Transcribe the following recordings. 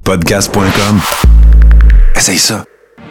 Podcast.com. Essaye ça.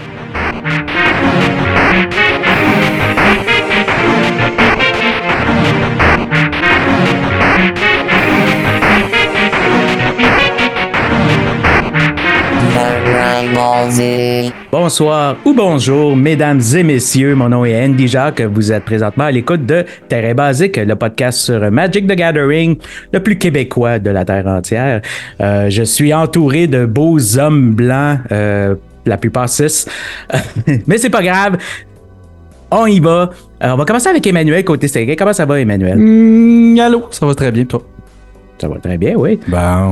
Bonsoir ou bonjour, mesdames et messieurs. Mon nom est Andy Jacques. Vous êtes présentement à l'écoute de Terrain Basique, le podcast sur Magic the Gathering, le plus québécois de la Terre entière. Je suis entouré de beaux hommes blancs, la plupart 6. Mais c'est pas grave. On y va. On va commencer avec Emmanuel côté serré. Comment ça va, Emmanuel? Allô, ça va très bien, toi? Ça va très bien, oui. Bon.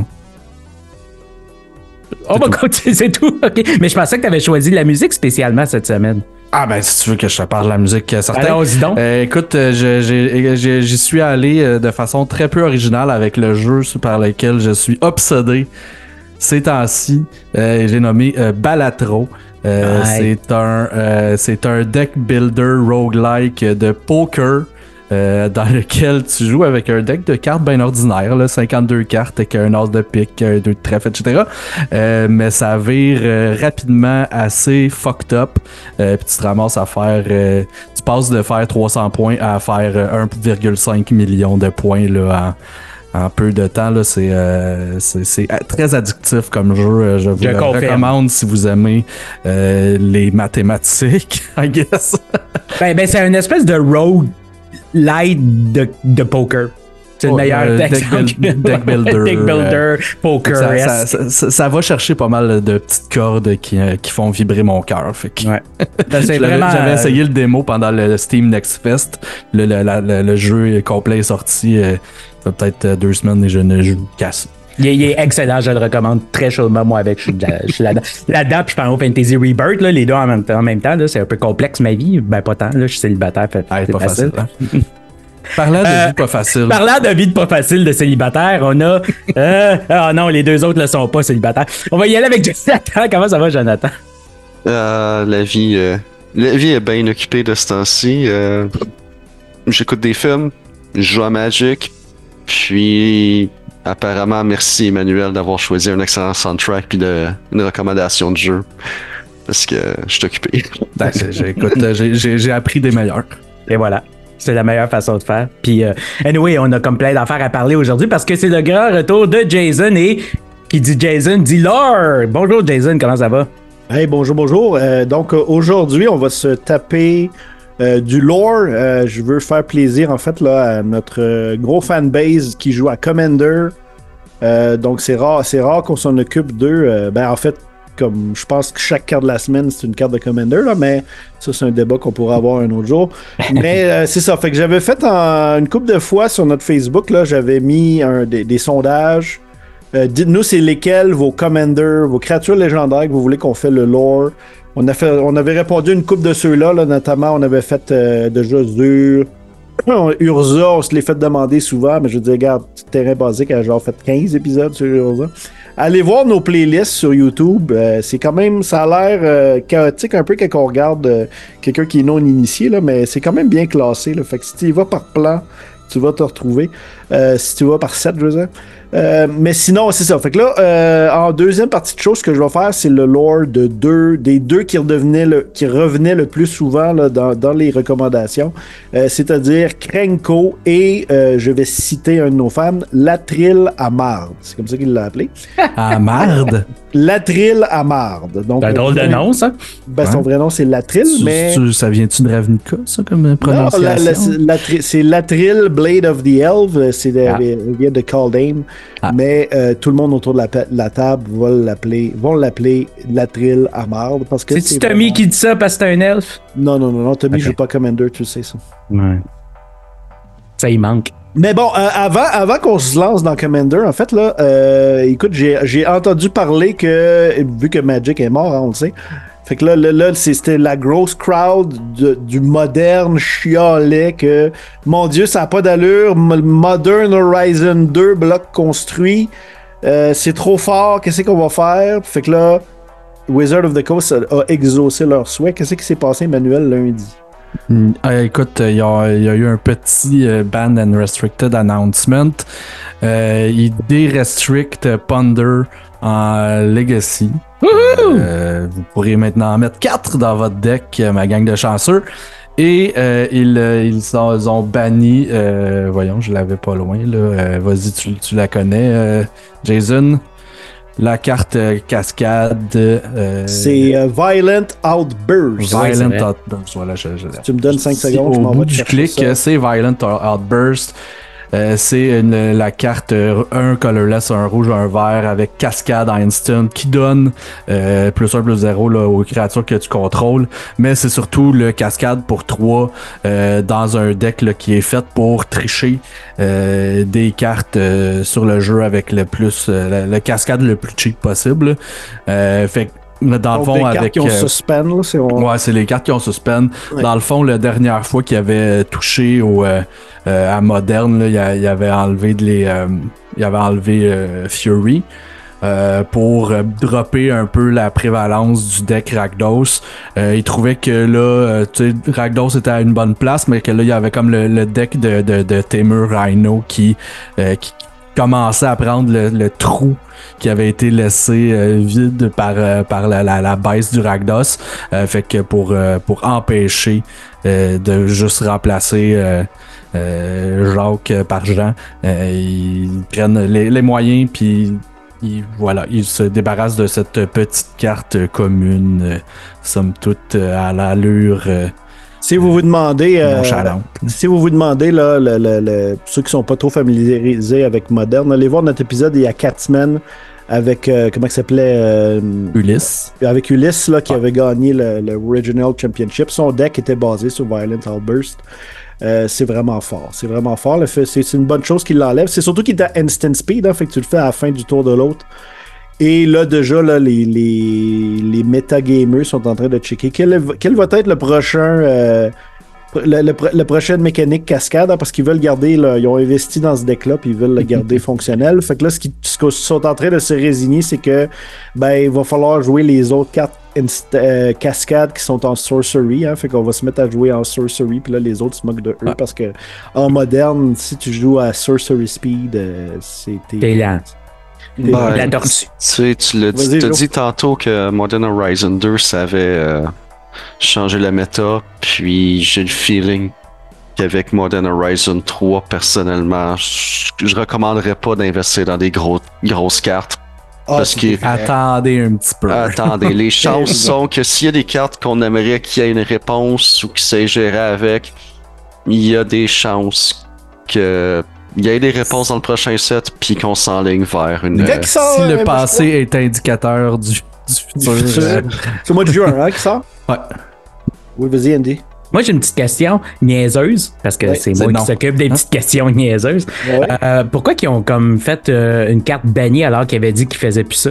On va continuer, c'est tout. Okay. Mais je pensais que tu avais choisi de la musique spécialement cette semaine. Ah ben, si tu veux que je te parle de la musique certaine. Allons-y donc. Écoute, j'y suis allé de façon très peu originale avec le jeu par lequel je suis obsédé ces temps-ci. J'ai nommé Balatro. C'est un deck builder roguelike de poker. Dans lequel tu joues avec un deck de cartes bien ordinaire, là, 52 cartes avec un as de pique, 2 de trèfle, etc. Mais ça vire rapidement assez fucked up. Puis tu te ramasses à faire... tu passes de faire 300 points à faire 1,5 million de points là, en peu de temps. Là, c'est très addictif comme jeu. Je vous le recommande si vous aimez les mathématiques, I guess. ben c'est une espèce de rogue light de poker. C'est le meilleur deck builder. Deck builder, poker. Ça va chercher pas mal de petites cordes qui font vibrer mon cœur. Ouais. J'avais essayé le démo pendant le Steam Next Fest. Le jeu complet est sorti. Ça fait peut-être 2 semaines et je ne joue qu'à ça. Il est excellent, je le recommande très chaudement. Moi, avec, je suis là-dedans, puis je prends au Fantasy Rebirth, là, les deux en même temps. Là, c'est un peu complexe, ma vie. Ben, pas tant. Là, je suis célibataire. Fait, c'est pas facile. Hein? Parlant de vie pas facile. Parlant de vie pas facile de célibataire, on a... Ah non, les deux autres ne sont pas célibataires. On va y aller avec Jonathan. Comment ça va, Jonathan? La vie est bien occupée de ce temps-ci. J'écoute des films, je joue à Magic, puis... Apparemment, merci Emmanuel d'avoir choisi un excellent soundtrack puis une recommandation de jeu. Parce que je suis occupé. Ben, écoute, j'ai appris des meilleurs. Et voilà. C'est la meilleure façon de faire. Puis, anyway, on a comme plein d'affaires à parler aujourd'hui parce que c'est le grand retour de Jason et qui dit Jason dit Lore. Bonjour Jason, comment ça va? Hey, bonjour. Donc, aujourd'hui, on va se taper... du lore, je veux faire plaisir en fait là à notre gros fanbase qui joue à Commander. Donc c'est rare qu'on s'en occupe d'eux. En fait, comme je pense que chaque carte de la semaine c'est une carte de Commander là, mais ça c'est un débat qu'on pourra avoir un autre jour. Mais c'est ça. Fait que j'avais fait une couple de fois sur notre Facebook là, j'avais mis des sondages. Dites-nous c'est lesquels vos Commanders, vos créatures légendaires que vous voulez qu'on fait le lore. On avait répondu à une couple de ceux-là, là, notamment on avait fait déjà Zur, Urza, on se l'est fait demander souvent, mais je veux dire, regarde, Terrain Basique a genre fait 15 épisodes sur Urza. Allez voir nos playlists sur YouTube, c'est quand même, ça a l'air chaotique un peu quand on regarde quelqu'un qui est non initié, là, mais c'est quand même bien classé, là, fait que si tu y vas par plan, tu vas te retrouver. Si tu vas par 7, je veux dire. Mais sinon, c'est ça. Fait que là, en deuxième partie de choses, ce que je vais faire, c'est le lore des deux qui revenaient le plus souvent là, dans les recommandations. C'est-à-dire Krenko et, je vais citer un de nos fans, Latril à marde. C'est comme ça qu'il l'a appelé. À marde? Latril à marde. Donc, c'est un drôle de nom, ça? Ben, son vrai nom, c'est Latril, mais... Ça vient-tu de Ravnica, ça, comme prononciation? Non, c'est Latril, Blade of the Elves. C'est vient de Kaldheim. Ah. Mais tout le monde autour de la table vont l'appeler Latril à marde. C'est-tu Tommy qui dit ça parce que c'est un elfe? Non. Tommy joue pas Commander, tu sais ça. Ouais. Ça y manque. Mais bon, avant qu'on se lance dans Commander, en fait, là, écoute, j'ai entendu parler que, vu que Magic est mort, hein, on le sait, fait que là c'était la grosse crowd du moderne chialet que, mon Dieu, ça n'a pas d'allure, Modern Horizon 2, bloc construit, c'est trop fort, qu'est-ce qu'on va faire? Fait que là, Wizard of the Coast a exaucé leur souhait. Qu'est-ce qui s'est passé, Emmanuel, lundi? Écoute, il y a eu un petit ban and restricted announcement. Il dérestrict Ponder en Legacy. Vous pourrez maintenant en mettre 4 dans votre deck, ma gang de chanceux. Et ils ont banni, voyons, je l'avais pas loin, là. Vas-y, tu la connais, Jason. La carte cascade. C'est Violent Outburst. Violent Outburst, voilà. Si tu me donnes 5 secondes, je m'en au vais bout du clic, c'est Violent Outburst. C'est la carte un colorless, un rouge, un vert avec cascade instant qui donne +1/+0 là, aux créatures que tu contrôles. Mais c'est surtout le cascade pour 3 dans un deck là, qui est fait pour tricher des cartes sur le jeu avec le cascade le plus cheap possible. Fait dans le fond, les cartes qui ont suspend, là, ouais, c'est les cartes qui ont suspend. Ouais. Dans le fond, la dernière fois qu'il avait touché à Modern, là, il avait enlevé Fury pour dropper un peu la prévalence du deck Rakdos. Il trouvait que là, Rakdos était à une bonne place, mais que là, il y avait comme le deck de Temur Rhino qui commençait à prendre le trou qui avait été laissé vide par la baisse du Rakdos. Fait que pour empêcher de juste remplacer Jacques par Jean, ils prennent les moyens puis ils se débarrassent de cette petite carte commune, somme toute à l'allure si vous vous demandez, là, ceux qui sont pas trop familiarisés avec Modern, allez voir notre épisode il y a 4 semaines avec, comment il s'appelait? Ulysse. Avec Ulysse, là, qui avait gagné le Original Championship. Son deck était basé sur Violent Outburst. C'est vraiment fort. C'est vraiment fort. C'est une bonne chose qu'il l'enlève. C'est surtout qu'il est à instant speed, hein, fait que tu le fais à la fin du tour de l'autre. Et là, déjà, là, les metagamers sont en train de checker quel va être le prochain le prochaine mécanique cascade, hein, parce qu'ils veulent garder, là, ils ont investi dans ce deck-là, puis ils veulent le garder fonctionnel. Fait que là, ce qu'ils sont en train de se résigner, c'est que il va falloir jouer les autres cartes cascades qui sont en sorcery, hein, fait qu'on va se mettre à jouer en sorcery, puis là, les autres se moquent de eux, parce que en moderne, si tu joues à sorcery speed, t'es lent. La tortue. Tu l'as dit tantôt que Modern Horizon 2 ça avait changé la méta, puis j'ai le feeling qu'avec Modern Horizon 3, personnellement, je recommanderais pas d'investir dans des grosses cartes. Parce que attendez un petit peu. Attendez, les chances sont que s'il y a des cartes qu'on aimerait qu'il y ait une réponse ou qu'il s'est géré avec, il y a des chances que il y a des réponses dans le prochain set, puis qu'on s'enligne vers une... si le passé est indicateur du futur. C'est au mois de juin, hein, qui sort? Ouais. Oui, vas-y, Andy. Moi, j'ai une petite question niaiseuse, parce que c'est moi qui s'occupe des petites questions niaiseuses. Ouais. Pourquoi ils ont comme fait une carte bannie alors qu'ils avaient dit qu'ils faisaient plus ça?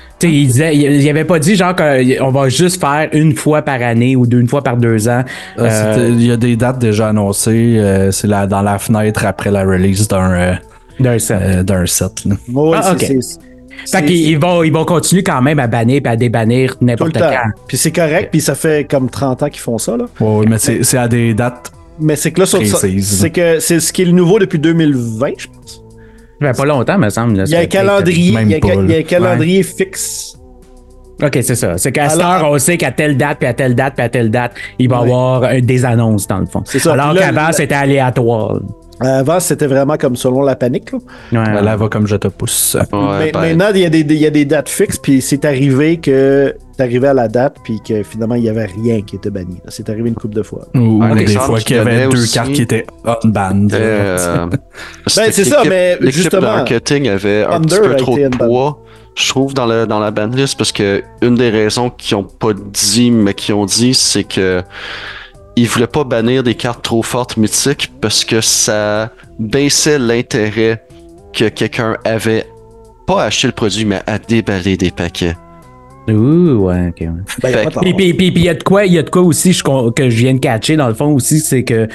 Il avait pas dit genre qu'on va juste faire une fois par année ou une fois par 2 ans. Il y a des dates déjà annoncées. C'est dans la fenêtre après la release d'un set. Là. Oui, okay. Fait qu'ils vont continuer quand même à bannir et à débannir n'importe quand. Puis c'est correct, puis ça fait comme 30 ans qu'ils font ça. Là. Oui, mais c'est à des dates. Mais c'est que là, c'est ce qui est le nouveau depuis 2020, je pense. Pas longtemps, me semble. Là, il y a un calendrier, il y a un calendrier fixe. OK, c'est ça. C'est qu'à cette heure, on sait qu'à telle date, puis à telle date, puis à telle date, il va y avoir des annonces, dans le fond. C'est ça. Alors qu'avant, c'était aléatoire. Avant, c'était vraiment comme selon la panique. Là, là va comme je te pousse. Maintenant, il y a des dates fixes, puis c'est arrivé que t'arrivais à la date, puis que finalement, il n'y avait rien qui était banni. C'est arrivé une couple de fois. Ou des fois qu'il y avait 2 cartes qui étaient unbanned. C'est ça, mais l'équipe de marketing avait un petit peu trop de poids, je trouve, dans la banlist, parce que une des raisons qu'ils n'ont pas dit, mais qu'ils ont dit, c'est que ils voulaient pas bannir des cartes trop fortes mythiques parce que ça baissait l'intérêt que quelqu'un avait pas à acheter le produit, mais à déballer des paquets. Ouh, ouais, ok. Ouais. Puis il y a de quoi aussi que je viens de catcher dans le fond aussi, c'est que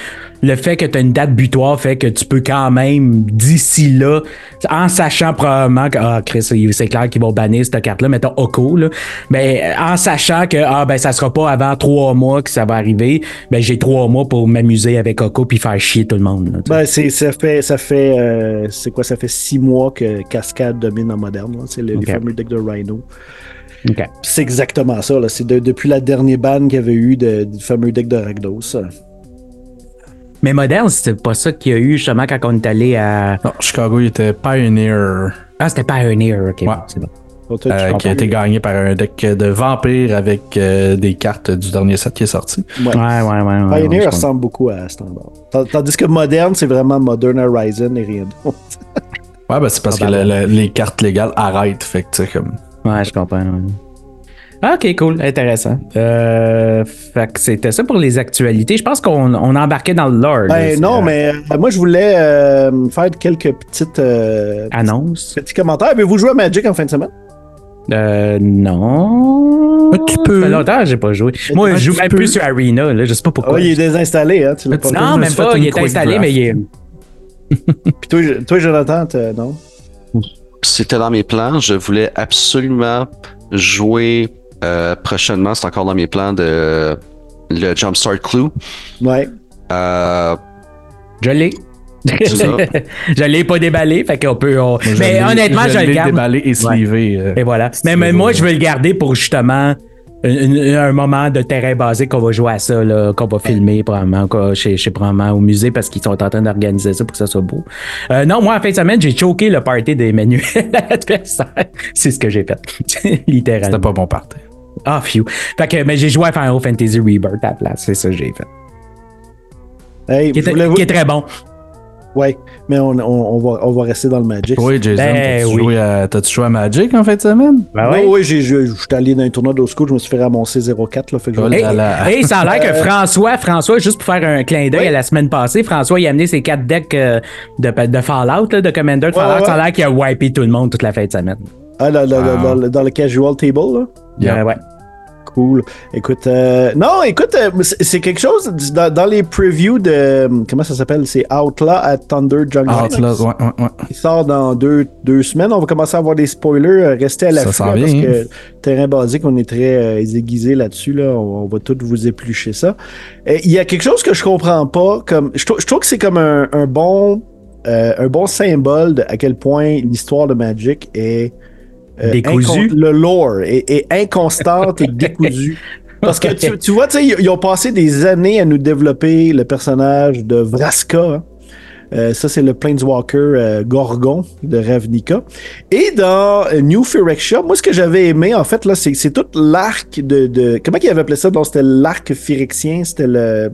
le fait que tu as une date butoir fait que tu peux quand même, d'ici là, en sachant probablement que, Chris, c'est clair qu'ils vont bannir cette carte-là, mettons Oko, là, mais en sachant que, ça sera pas avant 3 mois que ça va arriver, ben, j'ai 3 mois pour m'amuser avec Oko puis faire chier tout le monde. Là, ça fait c'est quoi, ça fait 6 mois que Cascade domine en moderne, là. C'est les fameux decks de Rhino. Okay. C'est exactement ça, là. C'est depuis la dernière ban qu'il y avait eu du fameux deck de Rakdos. Mais moderne, c'était pas ça qu'il y a eu justement quand on est allé à. Non, Chicago, il était Pioneer. Ah, c'était Pioneer, ok. Ouais. Bon, c'est bon. Qui a été gagné par un deck de vampires avec des cartes du dernier set qui est sorti. Ouais. Pioneer ressemble beaucoup à Standard. Tandis que moderne, c'est vraiment Modern Horizon et rien d'autre. Ouais, ben c'est parce que les cartes légales arrêtent. Fait que tu sais, comme. Ouais, je comprends. Ouais. Ok, cool, intéressant. Fait que c'était ça pour les actualités. Je pense qu'on embarquait dans le lore. Mais moi je voulais faire quelques petites annonces. Petits commentaires. Avez-vous joué à Magic en fin de semaine? Non. Tu peux. Ça fait longtemps que j'ai pas joué. Moi, je joue même plus sur Arena, là, je sais pas pourquoi. Il est désinstallé, hein? Tu l'as pas non, même pas, il est installé, mais il est. Puis toi, Jonathan, non? C'était dans mes plans. Je voulais absolument jouer prochainement. C'est encore dans mes plans de le Jumpstart Clue. Ouais. Je l'ai. Je l'ai pas déballé, fait qu'on peut. Mais honnêtement, je le garde. Déballé et slivé. Et voilà. Mais moi, je veux le garder pour justement un moment de terrain basique qu'on va jouer à ça, là, qu'on va filmer probablement chez probablement au musée parce qu'ils sont en train d'organiser ça pour que ça soit beau. Non, moi, en fin de semaine, j'ai choqué le party d'Emmanuel adversaire. C'est ce que j'ai fait. Littéralement. C'était pas bon party. Ah, phew. Fait que, mais j'ai joué à Final Fantasy Rebirth à la place. C'est ça que j'ai fait. Hey, qui est très bon. Ouais, mais on va rester dans le Magic. Oui, Jason, t'as-tu joué à Magic en fin de semaine? Ben oui, je suis allé dans un tournoi d'Old School, je me suis fait ramasser 0-4. Là, fait que ça a l'air que François, juste pour faire un clin d'œil à la semaine passée, François, il a amené ses 4 decks de Fallout, là, de Commander de Fallout. Ça a l'air qu'il a wipé tout le monde toute la fin de semaine. Ah, dans le casual table, là? Ouais. Cool. Écoute, c'est quelque chose dans les previews de. Comment ça s'appelle? C'est Outlaw at Thunder Jungle. Outlaw, ouais. Il sort dans deux semaines. On va commencer à avoir des spoilers. Restez à l'affût parce que terrain basique, on est très aiguisé là-dessus. Là. On va tout vous éplucher ça. Il y a quelque chose que je comprends pas. Je trouve que c'est comme un bon symbole de à quel point l'histoire de Magic est. Décousu. Le lore est inconstante et décousu. Parce que tu vois, ils ont passé des années à nous développer le personnage de Vraska. Ça, c'est le Planeswalker Gorgon de Ravnica. Et dans New Phyrexia, moi, ce que j'avais aimé, en fait, là, c'est tout l'arc de... Comment ils avaient appelé ça? Donc, c'était l'arc phyrexien. C'était le...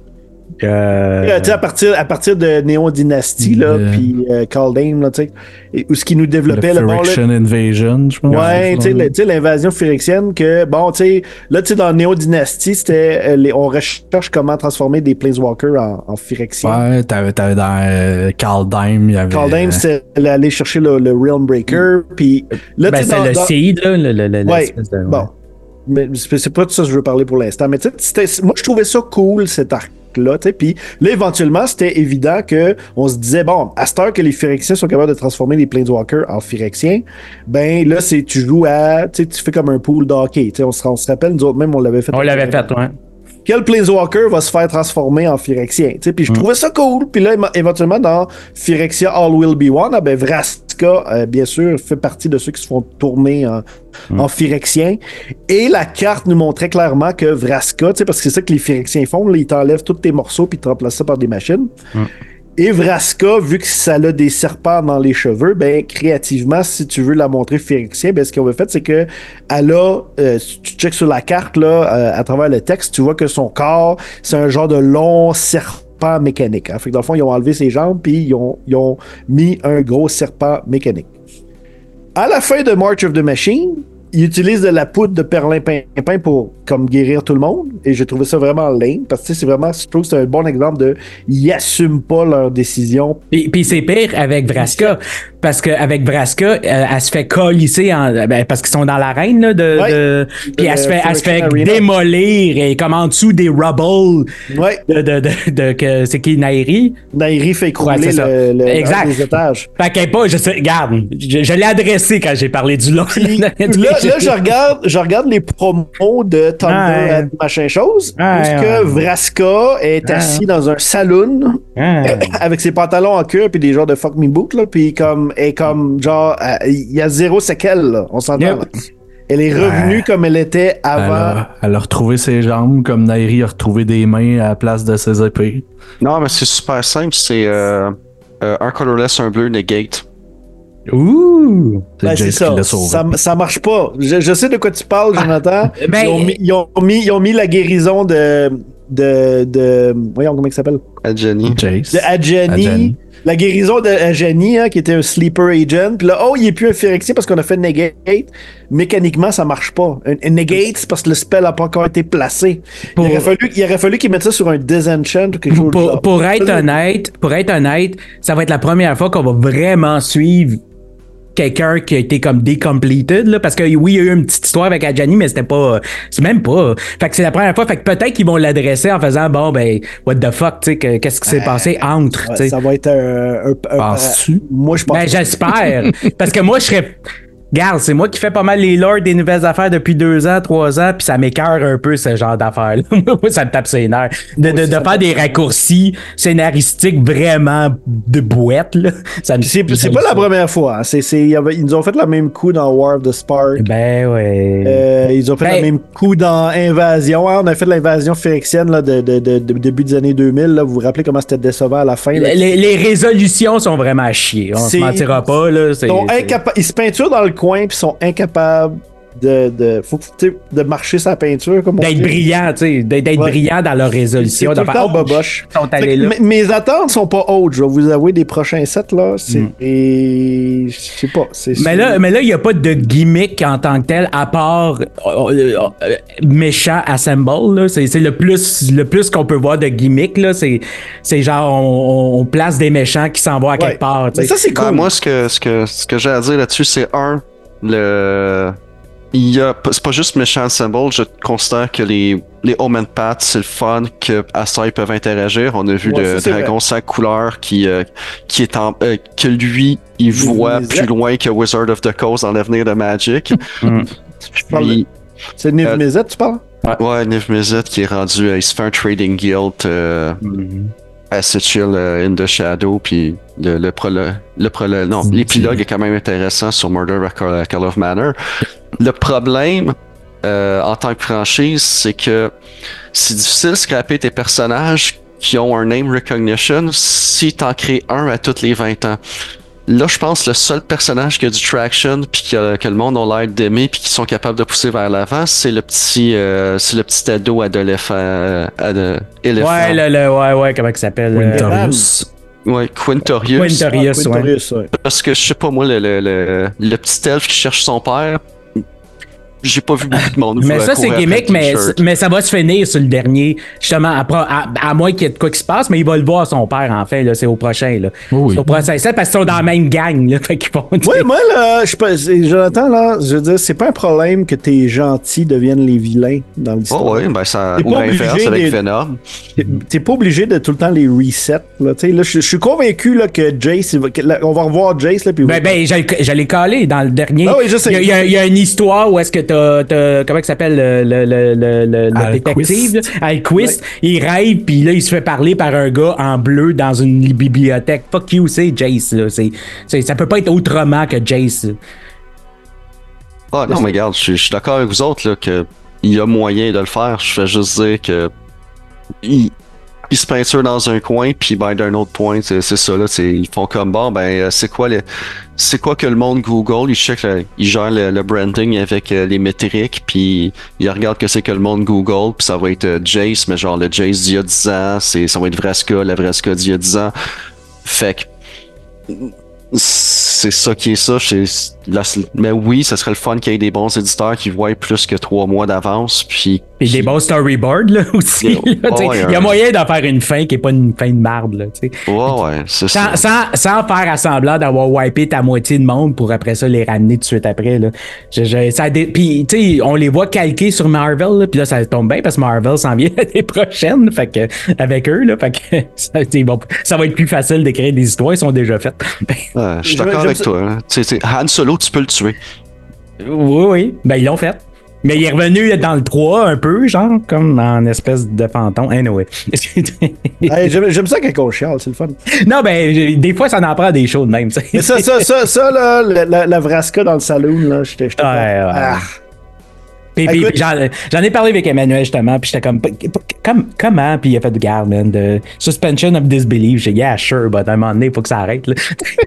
à partir de Néon Dynasty, là, puis Kaldheim, là, tu sais, où ce qui nous développait le Phyrexian Invasion, je pense. Ouais, tu sais, l'invasion phyrexienne que, bon, tu sais, là, tu sais, dans Néon Dynasty, c'était, on recherche comment transformer des Planeswalkers en Phyrexiens. Ouais, t'avais dans Kaldheim, il y avait... Kaldheim, c'était aller chercher le Realm Breaker, puis là, tu sais, c'est le seed, là, ouais, bon. Mais c'est pas de ça que je veux parler pour l'instant. Mais tu sais, moi, je trouvais ça cool, cet arc-là. Puis là, éventuellement, c'était évident qu'on se disait, bon, à cette heure que les Phyrexiens sont capables de transformer les Planeswalkers en Phyrexiens, ben là, tu joues à... Tu fais comme un pool d'hockey. On se rappelle, nous autres même, on l'avait fait. On l'avait fait, ouais. Quel Planeswalker va se faire transformer en Phyrexien? Puis je trouvais ça cool. Puis là, éventuellement, dans Phyrexia All Will Be One, Vraska, bien sûr, fait partie de ceux qui se font tourner en Phyrexien. Et la carte nous montrait clairement que Vraska, parce que c'est ça que les Phyrexiens font, là, ils t'enlèvent tous tes morceaux puis ils te remplacent ça par des machines. Et Vraska, vu que ça a des serpents dans les cheveux, ben créativement, si tu veux la montrer Phyrexien, ben ce qu'on a fait, c'est que elle a, si tu checkes sur la carte là, à travers le texte, tu vois que son corps, c'est un genre de long serpent mécanique. Hein. Fait que dans le fond, ils ont enlevé ses jambes puis ils ont mis un gros serpent mécanique. À la fin de March of the Machine, ils utilisent de la poudre de perlimpinpin pour comme guérir tout le monde. Et j'ai trouvé ça vraiment lame. Parce que c'est vraiment, je trouve que c'est un bon exemple de ils n'assument pas leur décision. Puis c'est pire avec Vraska. parce qu'avec Vraska, elle se fait colisser parce qu'ils sont dans l'arène là, puis elle se fait démolir et comme en dessous des rubble c'est qui Nairi? Nairi fait écrouler les étages. Fait qu'elle pas, regarde, je l'ai adressé quand j'ai parlé du lot. Là, je regarde les promos de Thunder machin chose, parce que Vraska est assis dans un saloon avec ses pantalons en cuir puis des genres de fuck me boot là, puis comme genre il y a zéro séquelle là, on s'entend. Là. Elle est revenue comme elle était avant. Elle a retrouvé ses jambes comme Nairi a retrouvé des mains à la place de ses épées. Non, mais c'est super simple, c'est un colorless, un bleu, negate. Ouh! C'est ça. Ça marche pas. Je sais de quoi tu parles, Jonathan. Ils ont mis la guérison de voyons comment il s'appelle? Adjani. De Adjani. La guérison de Adjani, qui était un sleeper agent. Puis là, il est plus un Phyrexien parce qu'on a fait negate. Mécaniquement, ça marche pas. Un negate, c'est parce que le spell n'a pas encore été placé. Il aurait fallu qu'ils mettent ça sur un disenchant ou quelque chose. Pour être honnête, ça va être la première fois qu'on va vraiment suivre quelqu'un qui a été comme décompleted, là, parce que oui, il y a eu une petite histoire avec Adjani, mais c'est même pas. Fait que c'est la première fois, fait que peut-être qu'ils vont l'adresser en faisant, what the fuck, tu sais, qu'est-ce qui s'est passé entre, tu sais. Ça va être un penses-tu? Moi, je pense. J'espère, parce que moi, je serais. Regarde, c'est moi qui fais pas mal les lords des nouvelles affaires depuis 2 ans, 3 ans, puis ça m'écœure un peu ce genre d'affaires-là. Moi, ça me tape ses nerfs. De faire des raccourcis scénaristiques vraiment de bouette, là. C'est pas la première fois. Hein. Ils nous ont fait le même coup dans War of the Spark. Ben ouais. Ils ont fait le même coup dans Invasion. Hein. On a fait l'invasion phyrexienne là, de début des années 2000. Là. Vous vous rappelez comment c'était décevant à la fin? Là. Les résolutions sont vraiment à chier. On se mentira pas. Là. Ils se peinturent dans le coin puis sont incapables de marcher sa peinture comme d'être brillant, tu sais, d'être brillant dans leur résolution. C'est tout le temps boboche. Mes attentes sont pas hautes, je vais vous avouer, des prochains sets là, et je sais pas. Mais là, il y a pas de gimmick en tant que tel à part méchant assemble là. C'est le plus qu'on peut voir de gimmick là. C'est genre on place des méchants qui s'en vont à quelque part. Mais ça c'est cool. Moi, ce que j'ai à dire là-dessus, c'est c'est pas juste méchant symbole, je considère que les Omen Paths, c'est le fun qu'à ça ils peuvent interagir. On a vu le dragon sans couleur qui est que lui, il voit plus loin que Wizard of the Coast dans l'avenir de Magic. C'est Niv Mizzet, tu parles? Ouais, Niv Mizzet qui est rendu, il se fait un trading guild Acid Chill in the Shadow, puis l'épilogue est quand même intéressant sur Murder at Call of Manor. Le problème en tant que franchise, c'est que c'est difficile de scraper tes personnages qui ont un name recognition si t'en crées un à tous les 20 ans. Là, je pense que le seul personnage qui a du traction puis que le monde a l'air d'aimer puis qui sont capables de pousser vers l'avant, c'est le petit ado adolescent. Ouais, comment il s'appelle? Quintorius. Ouais, Quintorius. Ouais. Parce que je sais pas moi, le petit elfe qui cherche son père. J'ai pas vu beaucoup de monde. Mais ça, c'est gimmick, mais ça va se finir sur le dernier. Justement, à moins qu'il y ait de quoi qui se passe, mais il va le voir son père, en fait. Là, c'est au prochain. Là. Oui. C'est au prochain set parce qu'ils sont dans la même gang. Là, fait qu'ils vont, moi, là, Jonathan, là, je veux dire, c'est pas un problème que tes gentils deviennent les vilains dans l'histoire. Oh, oui, ben ça. Ou l'inverse avec Venom. T'es pas obligé de tout le temps les reset. Là, là, je suis convaincu là, que Jace, on va revoir Jace. Là, puis j'allais caler dans le dernier. Ah oui, je sais. Il y a une histoire où est-ce que comment il s'appelle le détective Alquist, il rêve puis là il se fait parler par un gars en bleu dans une bibliothèque. Fuck you, c'est Jace là. Ça peut pas être autrement que Jace. Ah non, mais regarde, je suis d'accord avec vous autres là, que il y a moyen de le faire. Je fais juste dire que ils se peinturent dans un coin, puis ben d'un autre point, c'est ça là, ils font comme bon, ben c'est quoi que le monde Google, ils gèrent le branding avec les métriques, puis ils regardent que c'est que le monde Google, puis ça va être Jace, mais genre le Jace d'il y a 10 ans, ça va être Vraska, la Vraska d'il y a 10 ans. Fait que c'est ça qui est ça. mais oui, ça serait le fun qu'il y ait des bons éditeurs qui voient plus que 3 mois d'avance. Puis des bons storyboards là, aussi. Il y a moyen d'en faire une fin qui n'est pas une fin de marde. Là, ouais, c'est ça. Sans faire semblant d'avoir wipé ta moitié de monde pour après ça les ramener tout de suite après. Là. Puis, tu sais, on les voit calquer sur Marvel, puis là, ça tombe bien parce que Marvel s'en vient l'année prochaine, fait que, avec eux, là, fait que ça va être plus facile d'écrire des histoires, ils sont déjà faites. Je suis d'accord avec toi. Han Solo, tu peux le tuer. Oui, ben ils l'ont fait. Mais il est revenu dans le 3 un peu, genre, comme en espèce de fantôme. Anyway. Hey, j'aime ça quand on chiale, c'est le fun. Non, ben, des fois, ça en prend des shows de même. Mais ça, là, la Vraska dans le saloon, là, j'étais Puis j'en ai parlé avec Emmanuel justement, puis j'étais comme comment, puis il a fait de garde, man, de suspension of disbelief. J'ai dit, yeah, sure, but à un moment donné, il faut que ça arrête. Là.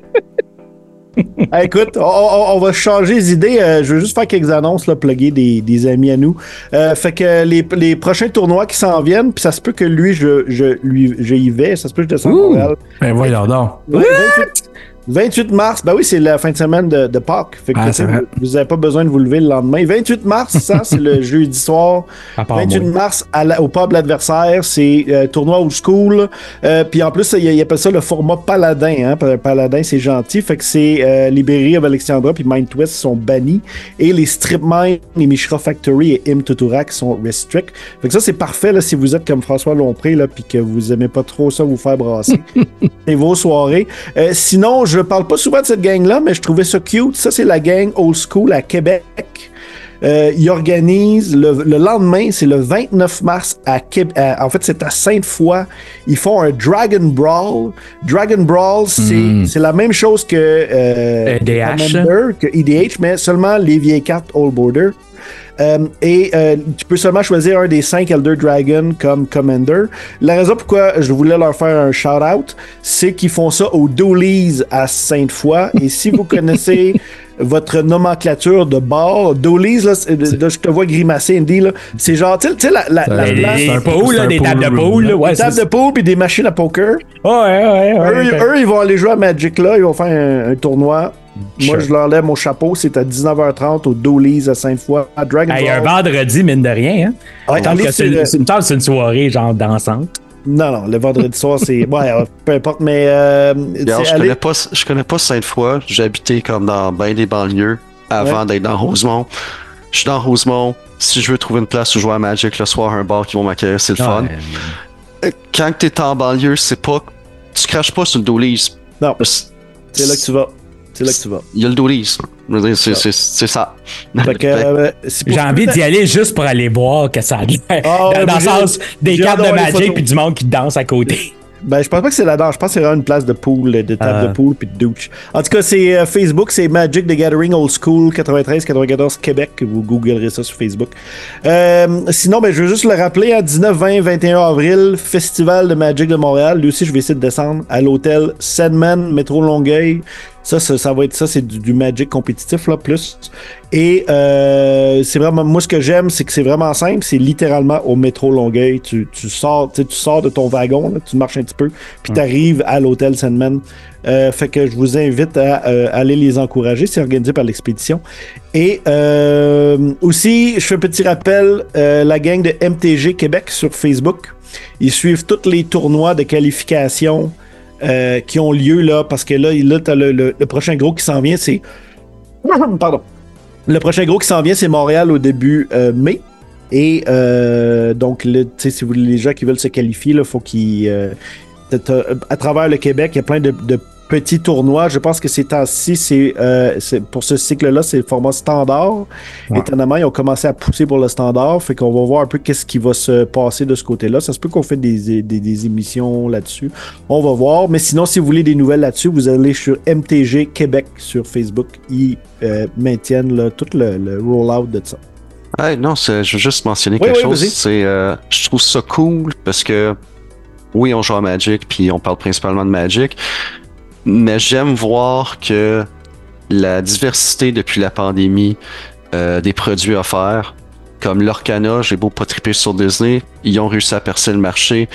Hey, écoute, on va changer les idées. Je veux juste faire quelques annonces, là, plugger des amis à nous. Fait que les prochains tournois qui s'en viennent, puis ça se peut que lui, je y vais. Ça se peut que je descende à Montréal. Ben voyons donc. 28 mars, ben oui, c'est la fin de semaine de Pâques. Fait que vous n'avez pas besoin de vous lever le lendemain. 28 mars, ça, c'est le jeudi soir. 28 mars, au pub l'adversaire, c'est tournoi old school. Puis en plus, il appelle ça le format Paladin. Hein? Paladin, c'est gentil. Fait que c'est Libéry of Alexandra puis Mind Twist sont bannis. Et les Strip Mine, les Mishra Factory et Im Tuturak sont restrict. Fait que ça, c'est parfait là, si vous êtes comme François Lompré là, puis que vous aimez pas trop ça vous faire brasser. C'est vos soirées. Sinon, je parle pas souvent de cette gang-là, mais je trouvais ça cute. Ça, c'est la gang Old School à Québec. Ils organisent le lendemain, c'est le 29 mars à Québec. En fait, c'est à Sainte-Foy. Ils font un Dragon Brawl. Dragon Brawl, c'est la même chose que EDH, que EDH, mais seulement les vieilles cartes Old Border. Tu peux seulement choisir un des 5 Elder Dragon comme Commander. La raison pourquoi je voulais leur faire un shout-out, c'est qu'ils font ça au Doolies à Sainte-Foy. Et si vous connaissez votre nomenclature de bar, Doolies, là, je te vois grimacer, Andy, là, c'est genre, tu sais, la place... C'est un pool, là, des tables de pool. Des tables de pool puis des machines à poker. Ouais. Eux, ils vont aller jouer à Magic là, ils vont faire un tournoi. Moi, je leur lève mon chapeau. C'est à 19h30 au Doolies à Sainte-Foy. À Dragon Ball. Un vendredi, mine de rien. Hein? Ouais, c'est une soirée genre dansante. Non, le vendredi soir, c'est... Ouais, peu importe, mais... je connais pas Sainte-Foy. J'ai habité comme dans bien des banlieues avant d'être dans Rosemont. Je suis dans Rosemont. Si je veux trouver une place où jouer à Magic le soir, un bar qui vont m'accueillir, c'est le fun. Quand t'es en banlieue, c'est pas... Tu craches pas sur le Doolies. Non, c'est là que tu vas. C'est là que tu vas. Il y a le Doolies. C'est ça. J'ai envie d'y aller juste pour aller voir que ça a l'air. Dans le sens des cartes de Magic puis du monde qui danse à côté. Ben, je pense pas que c'est la danse. Je pense que c'est vraiment une place de pool, de table de pool puis de douche. En tout cas, c'est Facebook, c'est Magic the Gathering Old School 93-94 Québec. Vous googlerez ça sur Facebook. Sinon, ben, je veux juste le rappeler, à 19, 20, 21 avril, Festival de Magic de Montréal. Lui aussi, je vais essayer de descendre à l'hôtel Sandman, métro Longueuil. Ça va être ça, c'est du Magic compétitif, là, plus. Et c'est vraiment, moi, ce que j'aime, c'est que c'est vraiment simple. C'est littéralement au métro Longueuil. Tu sors de ton wagon, là, tu marches un petit peu, puis tu arrives à l'hôtel Sandman. Fait que je vous invite à aller les encourager. C'est organisé par l'expédition. Et aussi, je fais un petit rappel, la gang de MTG Québec sur Facebook. Ils suivent tous les tournois de qualification qui ont lieu là, parce que là t'as le prochain gros qui s'en vient, c'est... Pardon. Le prochain gros qui s'en vient, c'est Montréal au début mai. Et donc, si vous les gens qui veulent se qualifier, il faut qu'ils... à travers le Québec, il y a plein de petits tournois. Je pense que ces temps-ci, c'est pour ce cycle-là, c'est le format standard. Ouais. Étonnamment, ils ont commencé à pousser pour le standard. Fait qu'on va voir un peu qu'est-ce qui va se passer de ce côté-là. Ça se peut qu'on fait des émissions là-dessus. On va voir. Mais sinon, si vous voulez des nouvelles là-dessus, vous allez sur MTG Québec sur Facebook. Ils maintiennent là, tout le roll-out de ça. Hey, non, je veux juste mentionner quelque chose. Je trouve ça cool parce que oui, on joue à Magic, puis on parle principalement de Magic. Mais j'aime voir que la diversité depuis la pandémie des produits offerts, comme l'Orcana, j'ai beau pas triper sur Disney, ils ont réussi à percer le marché.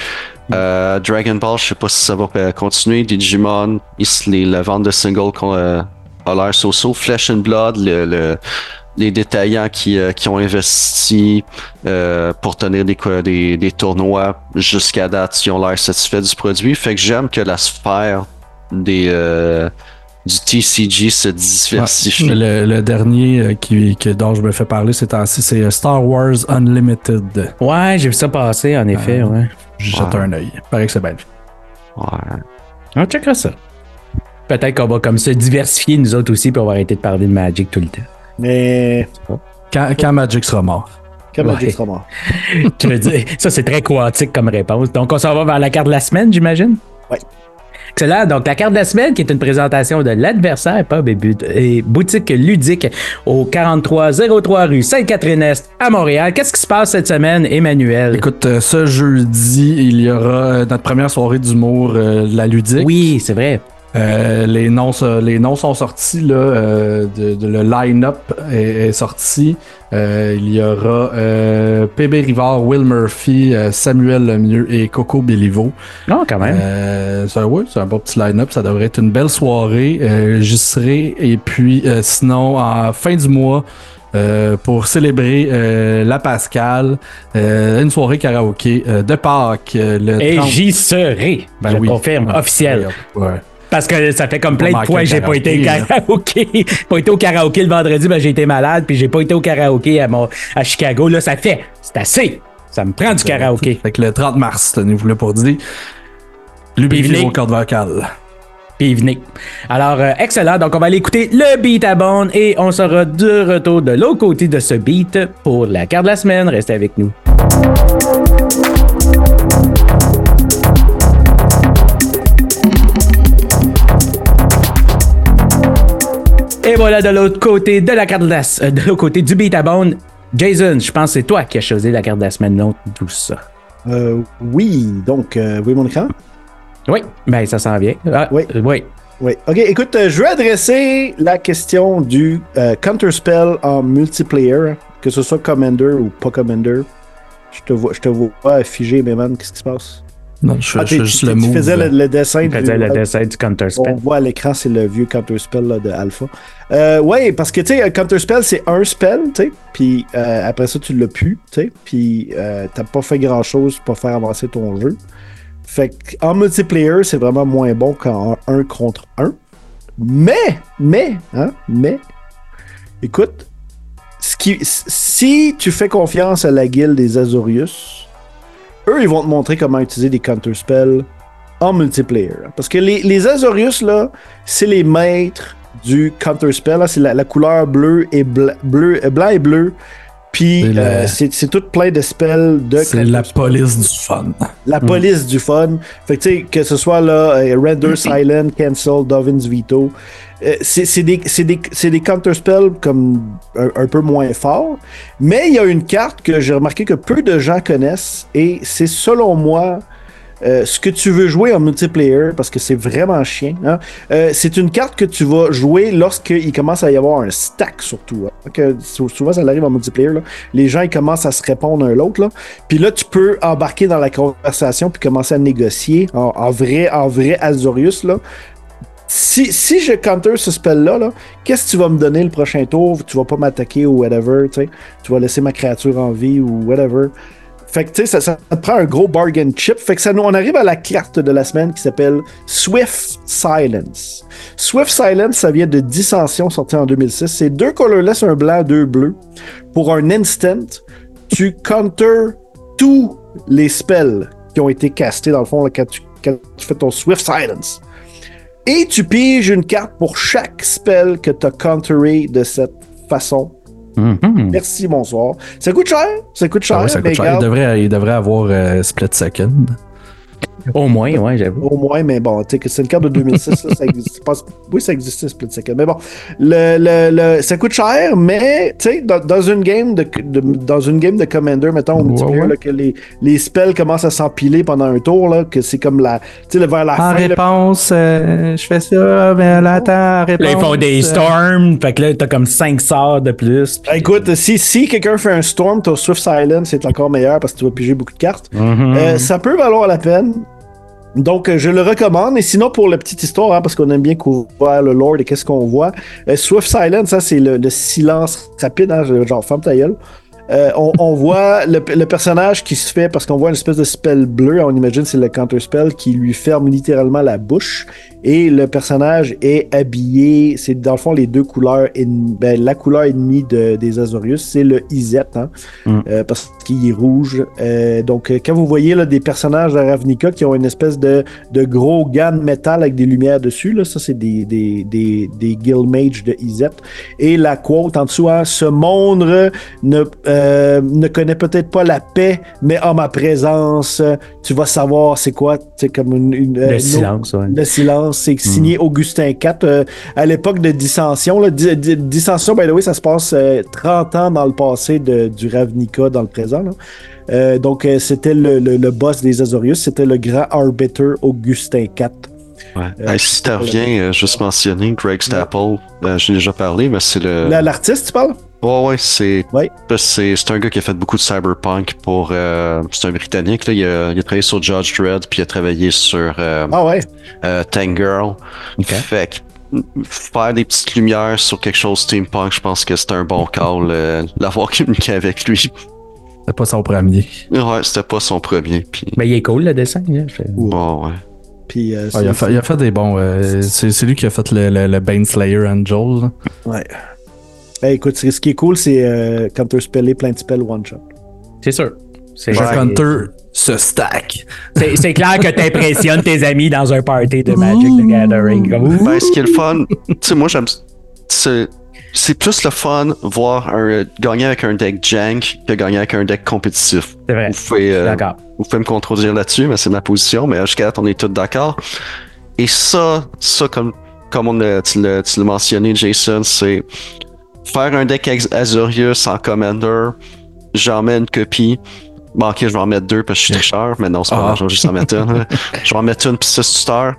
Dragon Ball, je sais pas si ça va continuer. Digimon, la vente de singles a l'air so-so. Flesh and Blood, les détaillants qui ont investi pour tenir des tournois jusqu'à date, ils ont l'air satisfaits du produit. Fait que j'aime que la sphère du TCG se diversifie. Ouais, le dernier dont je me fais parler ces temps-ci, c'est Star Wars Unlimited. Ouais, j'ai vu ça passer, en effet, ouais. Jette un œil. Paraît que c'est bien. Ouais. On checkera ça. Peut-être qu'on va comme se diversifier nous autres aussi, puis on va arrêter de parler de Magic tout le temps. Mais. Quand Magic sera mort. Quand Magic sera mort. Tu veux dire, ça c'est très quantique comme réponse. Donc on s'en va vers la carte de la semaine, j'imagine? Ouais. Excellent. Donc la carte de la semaine qui est une présentation de l'adversaire pub et boutique ludique au 4303 rue Sainte-Catherine-Est à Montréal. Qu'est-ce qui se passe cette semaine, Emmanuel? Écoute, ce jeudi, il y aura notre première soirée d'humour, la ludique. Oui, c'est vrai. Les noms sont sortis, là, le line-up est sorti. Il y aura PB Rivard, Will Murphy, Samuel Lemieux et Coco Béliveau. Non, quand même. C'est un beau petit line-up. Ça devrait être une belle soirée. J'y serai. Et puis, sinon, en fin du mois, pour célébrer la Pascale, une soirée karaoké de Pâques. Et 30... j'y serai. Ben je oui. confirme, officiel. Ouais. Parce que ça fait comme plein de fois que j'ai pas été au karaoké. Pas été au karaoké le vendredi, ben j'ai été malade, puis j'ai pas été au karaoké à Chicago. Là, ça fait. C'est assez. Ça me prend du karaoké. Fait que le 30 mars, tenez-vous là pour dire. L'UBV au cordes vocales. Puis venez. Alors, excellent. Donc, on va aller écouter le beat à bande et on sera de retour de l'autre côté de ce beat pour la carte de la semaine. Restez avec nous. Et voilà de l'autre côté de la carte de l'autre côté du beat à bande. Jason, je pense que c'est toi qui as choisi la carte de la semaine, non tout ça. Oui, donc, vous voyez mon écran? Oui, ben ça s'en vient. Ah, oui. Oui. Oui. OK, écoute, je vais adresser la question du Counterspell en multiplayer, que ce soit Commander ou pas Commander. Je te vois figé, mais man, qu'est-ce qui se passe? Non, je fais juste le move. Tu faisais le dessin. Tu faisais le dessin du Counterspell. On voit à l'écran, c'est le vieux Counterspell là, de Alpha. Ouais, parce que, tu sais, Counterspell, c'est un spell, tu sais, puis après ça, tu l'as pu, tu sais, puis t'as pas fait grand-chose pour faire avancer ton jeu. Fait qu'en multiplayer, c'est vraiment moins bon qu'en 1 contre 1. Mais, écoute, si tu fais confiance à la guilde des Azorius, eux, ils vont te montrer comment utiliser des counterspells en multiplayer. Parce que les Azorius, là, c'est les maîtres du counterspell. Là, c'est la couleur bleue et blanc et bleu. Puis c'est tout plein de spells de. C'est la police du fun. La police du fun. Fait que tu sais, que ce soit là, Render Silent, Cancel, Dovin's Veto. C'est des counterspells comme un peu moins forts. Mais il y a une carte que j'ai remarqué que peu de gens connaissent. Et c'est selon moi ce que tu veux jouer en multiplayer, parce que c'est vraiment chiant. Hein? C'est une carte que tu vas jouer lorsqu'il commence à y avoir un stack, surtout. Hein? Que souvent, ça arrive en multiplayer. Là. Les gens ils commencent à se répondre un l'autre. Là. Puis là, tu peux embarquer dans la conversation puis commencer à négocier en vrai Azorius. Là. Si je counter ce spell-là, là, qu'est-ce que tu vas me donner le prochain tour? Tu vas pas m'attaquer ou whatever. Tu vas laisser ma créature en vie ou whatever. Fait que tu sais, ça te prend un gros bargain chip. Fait que on arrive à la carte de la semaine qui s'appelle Swift Silence. Swift Silence, ça vient de Dissension, sorti en 2006. C'est 2 colorless, un blanc, 2 bleus. Pour un instant, tu counter tous les spells qui ont été castés, dans le fond, là, quand tu fais ton Swift Silence. Et tu piges une carte pour chaque spell que tu as counteré de cette façon. Mm-hmm. Merci, bonsoir. Ça coûte cher. Ça coûte cher. Ah oui, ça coûte cher. Il devrait avoir Split Second. Au moins, ouais, j'avoue. Au moins, mais bon, tu sais que c'est une carte de 2006, là, ça existe pas. Oui, ça existait, Split Second. Mais bon, ça coûte cher, mais tu sais, dans une game de Commander, mettons, au multiplayer, là, que les spells commencent à s'empiler pendant un tour, là, que c'est comme tu sais, vers la fin. En réponse, je fais ça, mais là, attends, en réponse. Là, ils font des storms, fait que là, t'as comme 5 sorts de plus. Puis... Écoute, si quelqu'un fait un storm, ton Swift Silence, c'est encore meilleur parce que tu vas piger beaucoup de cartes. Mm-hmm. Ça peut valoir la peine. Donc, je le recommande. Et sinon, pour la petite histoire, hein, parce qu'on aime bien couvrir le lore et qu'est-ce qu'on voit, Swift Silence, ça, c'est le silence rapide, hein, genre ferme ta gueule. On voit le personnage qui se fait, parce qu'on voit une espèce de spell bleu, on imagine c'est le counter spell qui lui ferme littéralement la bouche, et le personnage est habillé, c'est dans le fond les deux couleurs, la couleur ennemie des Azorius, c'est le Izet, hein, parce qu'il est rouge. Donc quand vous voyez là, des personnages de Ravnica qui ont une espèce de gros gants de métal avec des lumières dessus, là, ça c'est des Guild Mages de Izet, et la quote en dessous, hein, ce monde ne connaît peut-être pas la paix, mais en ma présence, tu vas savoir c'est quoi, c'est comme le silence, ouais. Le silence, c'est signé Augustin IV à l'époque de Dissension. Là, Dissension, by the way, ça se passe 30 ans dans le passé du Ravnica dans le présent. Là. Donc, c'était le boss des Azorius, c'était le grand arbiter Augustin IV. Ouais. Si tu reviens, juste mentionner Greg Staple, j'ai déjà parlé, mais c'est le. L'artiste, tu parles? Ouais, c'est un gars qui a fait beaucoup de cyberpunk pour. C'est un Britannique, là. Il a travaillé sur Judge Dredd, puis il a travaillé sur Tank Girl. Okay. Fait que faire des petites lumières sur quelque chose steampunk, je pense que c'était un bon call, l'avoir communiqué avec lui. C'était pas son premier. Ouais, c'était pas son premier. Puis... Mais il est cool le dessin. Là. Ouais. Puis, il a fait des bons. C'est lui qui a fait le Baneslayer Angel. Là. Ouais. Écoute, ce qui est cool, c'est counter-speller plein de spells one-shot. C'est sûr. Counter se stack. C'est clair que t'impressionnes tes amis dans un party de Magic the Gathering. Ben, ce qui est le fun, tu sais, moi, j'aime. C'est plus le fun voir gagner avec un deck jank que gagner avec un deck compétitif. C'est vrai. Vous pouvez me contredire là-dessus, mais c'est ma position. Mais jusqu'à là, on est tous d'accord. Et ça comme tu l'as mentionné, Jason, c'est faire un deck Azorius en Commander. J'en mets une copie. Bon, ok, je vais en mettre 2 parce que je suis tricheur, mais non, c'est pas grave, je vais juste en mettre une. Je vais en mettre une, puis c'est tuteur.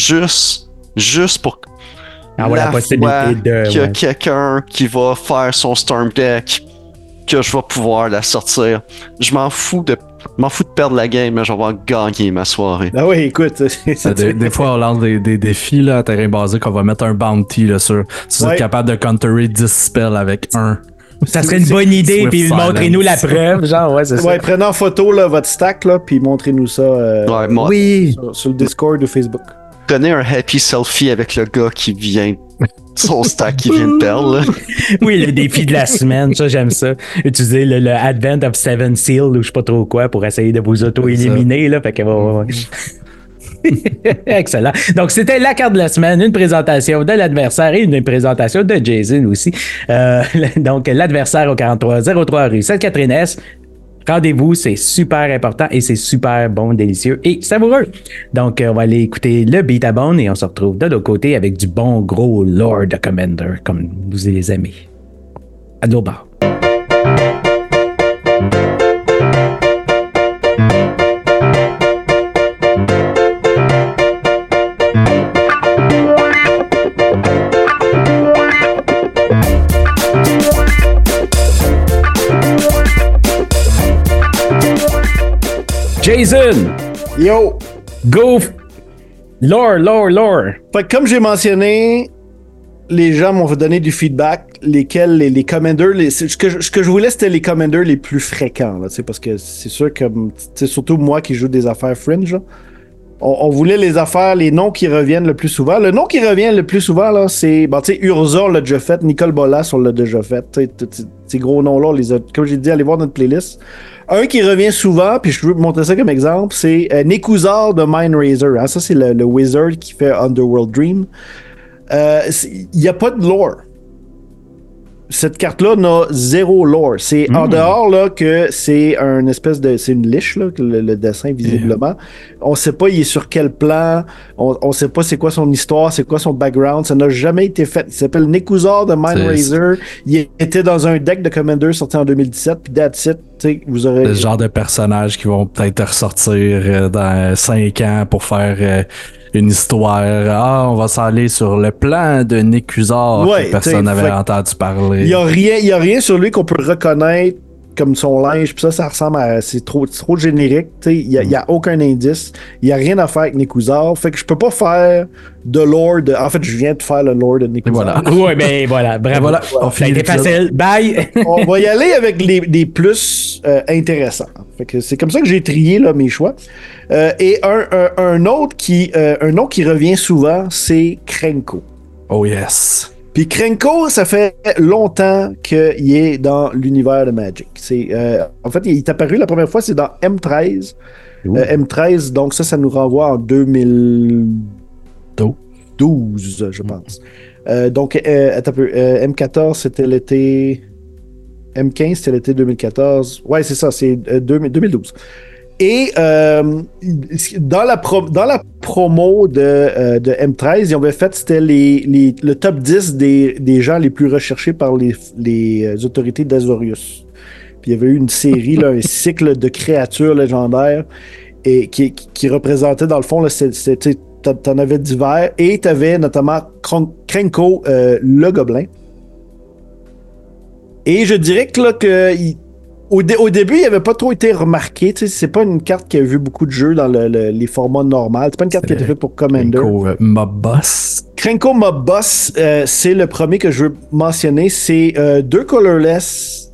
Juste pour la possibilité qu'il y a quelqu'un qui va faire son Storm Deck, que je vais pouvoir la sortir. Je m'en fous de perdre la game, mais je vais avoir gagné ma soirée. Ah oui, écoute. Des fois, on lance des défis là, à terrain basique, on va mettre un bounty là, sur si vous êtes capable de counterer 10 spells avec un. Ça serait une bonne idée, puis montrez-nous la preuve, genre, ouais, c'est ça. Ouais, prenez en photo là, votre stack, là, puis montrez-nous ça sur le Discord ou Facebook. Prenez un happy selfie avec le gars qui vient, son stack qui vient de perdre. Là. Oui, le défi de la semaine, ça, j'aime ça. Utiliser le Advent of Seven Seal ou je sais pas trop quoi pour essayer de vous auto-éliminer, là, fait que ouais. Excellent. Donc, c'était la carte de la semaine, une présentation de l'adversaire et une présentation de Jason aussi. Donc, l'adversaire au 4303 rue Sainte-Catherine-Est. Rendez-vous, c'est super important et c'est super bon, délicieux et savoureux. Donc, on va aller écouter le Beat à Bone et on se retrouve de l'autre côté avec du bon gros Lord Commander, comme vous les aimez. À nos bords. Jason! Yo! Go! Lore! Fait que comme j'ai mentionné, les gens m'ont donné du feedback, lesquels les commanders, ce que je voulais, c'était les commanders les plus fréquents, là, parce que c'est sûr que, surtout moi qui joue des affaires fringe, là, on voulait les noms qui reviennent le plus souvent. Le nom qui revient le plus souvent, là, c'est, Urza, on l'a déjà fait, Nicole Bolas, on l'a déjà fait, ces gros noms-là, comme j'ai dit, allez voir notre playlist. Un qui revient souvent, puis je veux vous montrer ça comme exemple, c'est Nekuzar de Mindrazor. Hein? Ça, c'est le wizard qui fait Underworld Dream. Il n'y a pas de lore. Cette carte-là n'a zéro lore. C'est en dehors là, que c'est une espèce de... C'est une liche, là, le dessin, visiblement. On ne sait pas il est sur quel plan. On ne sait pas c'est quoi son histoire, c'est quoi son background. Ça n'a jamais été fait. Il s'appelle Nekuzar de Mindrazor. Il était dans un deck de Commander sorti en 2017. Puis that's it. Vous aurez... Le genre de personnages qui vont peut-être ressortir dans 5 ans pour faire... une histoire. On va s'aller sur le plan de Nekuzar que personne n'avait entendu parler. Il y a rien sur lui qu'on peut reconnaître comme son linge, puis ça ressemble à... C'est trop générique, tu sais, il y a aucun indice, il y a rien à faire avec Nekuzar, fait que je peux pas faire de lore de... En fait, je viens de faire le lore de Nekuzar. Voilà. Ouais, ben voilà, bravo. Voilà, on Ça a finit été l'épisode. facile. Bye! On va y aller avec des plus intéressants. Fait que c'est comme ça que j'ai trié là, mes choix. Et un nom qui revient souvent, c'est Krenko. Oh yes. Puis Krenko, ça fait longtemps qu'il est dans l'univers de Magic. En fait, il est apparu la première fois, c'est dans M13. M13, donc ça nous renvoie en 2012, je pense. Donc, attends un peu. M14, c'était l'été... M15, c'était l'été 2014. Ouais, c'est ça, c'est 2012. Et dans la promo de M13, ils avaient fait, c'était le top 10 des gens les plus recherchés par les autorités d'Azorius. Puis il y avait eu une série, là, un cycle de créatures légendaires et qui représentait, dans le fond, là, t'en avais divers, et t'avais notamment Krenko, le gobelin. Et je dirais que au début, il n'avait pas trop été remarqué. C'est pas une carte qui a vu beaucoup de jeux dans les formats normaux. C'est pas une carte qui a été faite pour Commander. Krenko Mob Boss. Krenko Mob Boss, c'est le premier que je veux mentionner. C'est deux colorless,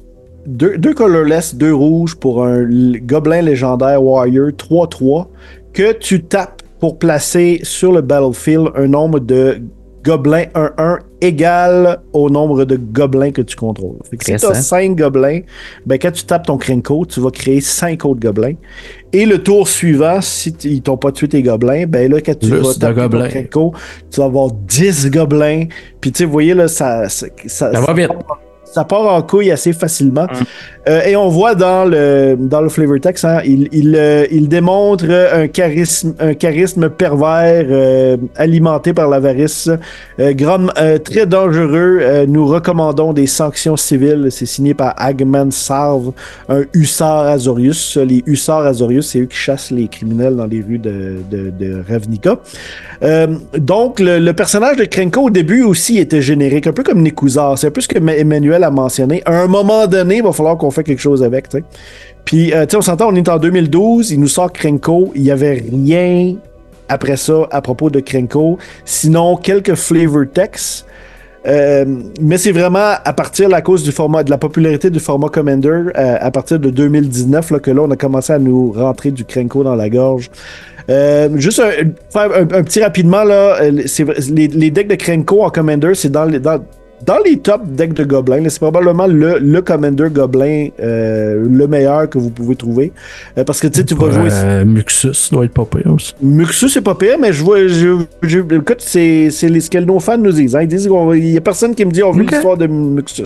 2 rouges pour un gobelin légendaire warrior 3-3 que tu tapes pour placer sur le battlefield un nombre de gobelins 1-1 égal au nombre de gobelins que tu contrôles. Fait que si tu as 5 gobelins, ben quand tu tapes ton Krenko, tu vas créer 5 autres gobelins. Et le tour suivant, si ils t'ont pas tué tes gobelins, ben là, quand tu vas taper ton Krenko, tu vas avoir 10 gobelins. Puis tu sais, vous voyez, là, ça va vite. Ça part en couille assez facilement. Et on voit dans le flavor text, hein, il démontre un charisme pervers alimenté par l'avarice. Très dangereux. Nous recommandons des sanctions civiles. C'est signé par Agman Sarv, un hussard Azorius. Les hussards Azorius, c'est eux qui chassent les criminels dans les rues de Ravnica. Donc, le personnage de Krenko, au début aussi, était générique, un peu comme Nekuzar. C'est un peu ce que Emmanuel a mentionné. À un moment donné, il va falloir qu'on fasse quelque chose avec, tu sais. Puis, tu sais, on s'entend, on est en 2012, il nous sort Krenko, il n'y avait rien après ça à propos de Krenko, sinon quelques flavor texts. Mais c'est vraiment à partir à cause de la popularité du format Commander, à partir de 2019, là, que là, on a commencé à nous rentrer du Krenko dans la gorge. Juste faire un petit rapidement, là, les decks de Krenko en Commander, c'est dans les top decks de Gobelin. C'est probablement le Commander Gobelin le meilleur que vous pouvez trouver. Parce que tu vas jouer... Muxus doit être pas pire aussi. Muxus, c'est pas pire, mais écoute, c'est ce que nos fans nous disent. Hein. Ils disent qu'il y a personne qui me dit on veut l'histoire de Muxus.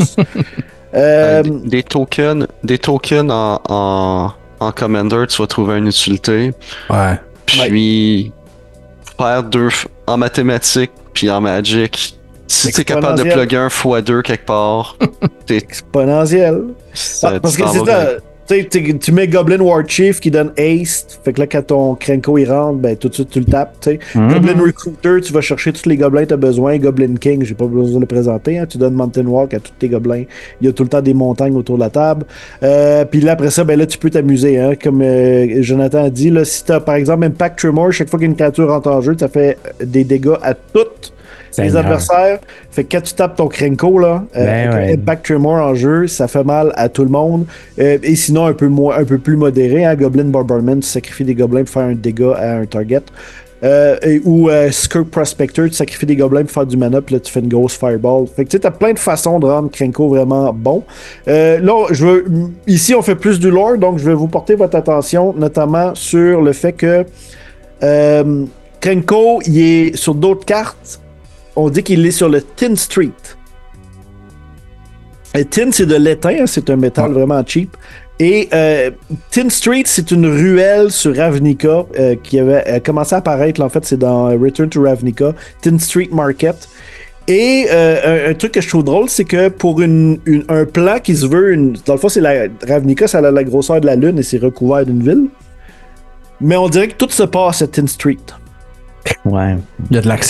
Des tokens en Commander, tu vas trouver une utilité. Ouais. Puis faire 2 en mathématiques puis en Magic. Si t'es capable de plugger un x2 quelque part, t'es exponentiel. Parce que c'est ça. Tu mets Goblin War Chief qui donne haste. Fait que là, quand ton Krenko il rentre, ben tout de suite tu le tapes. Goblin Recruiter, tu vas chercher tous les gobelins que tu as besoin. Goblin King, j'ai pas besoin de le présenter. Hein. Tu donnes Mountain Walk à tous tes gobelins. Il y a tout le temps des montagnes autour de la table. Puis là, après ça, ben là, tu peux t'amuser. Hein. Comme Jonathan a dit, là, si tu as par exemple Impact Tremor, chaque fois qu'une créature rentre en jeu, ça fait des dégâts à toutes les adversaires. Fait que quand tu tapes ton Krenko, là, Impact Tremor en jeu, ça fait mal à tout le monde. Et sinon, un peu plus modéré, hein, Goblin Barbarman, tu sacrifies des gobelins pour faire un dégât à un target. Ou Skirk Prospector, tu sacrifies des gobelins pour faire du mana, puis là, tu fais une grosse fireball. Fait que tu sais, t'as plein de façons de rendre Krenko vraiment bon. Là, ici, on fait plus du lore, donc je vais vous porter votre attention, notamment sur le fait que Krenko, il est sur d'autres cartes. On dit qu'il est sur le Tin Street. Et tin, c'est de l'étain, hein, c'est un métal vraiment cheap. Et Tin Street, c'est une ruelle sur Ravnica qui avait commencé à apparaître. Là, en fait, c'est dans Return to Ravnica, Tin Street Market. Et un truc que je trouve drôle, c'est que pour un plan qui se veut... dans le fond, Ravnica, ça a la grosseur de la Lune et c'est recouvert d'une ville. Mais on dirait que tout se passe à Tin Street. Ouais. Il y a de l'action.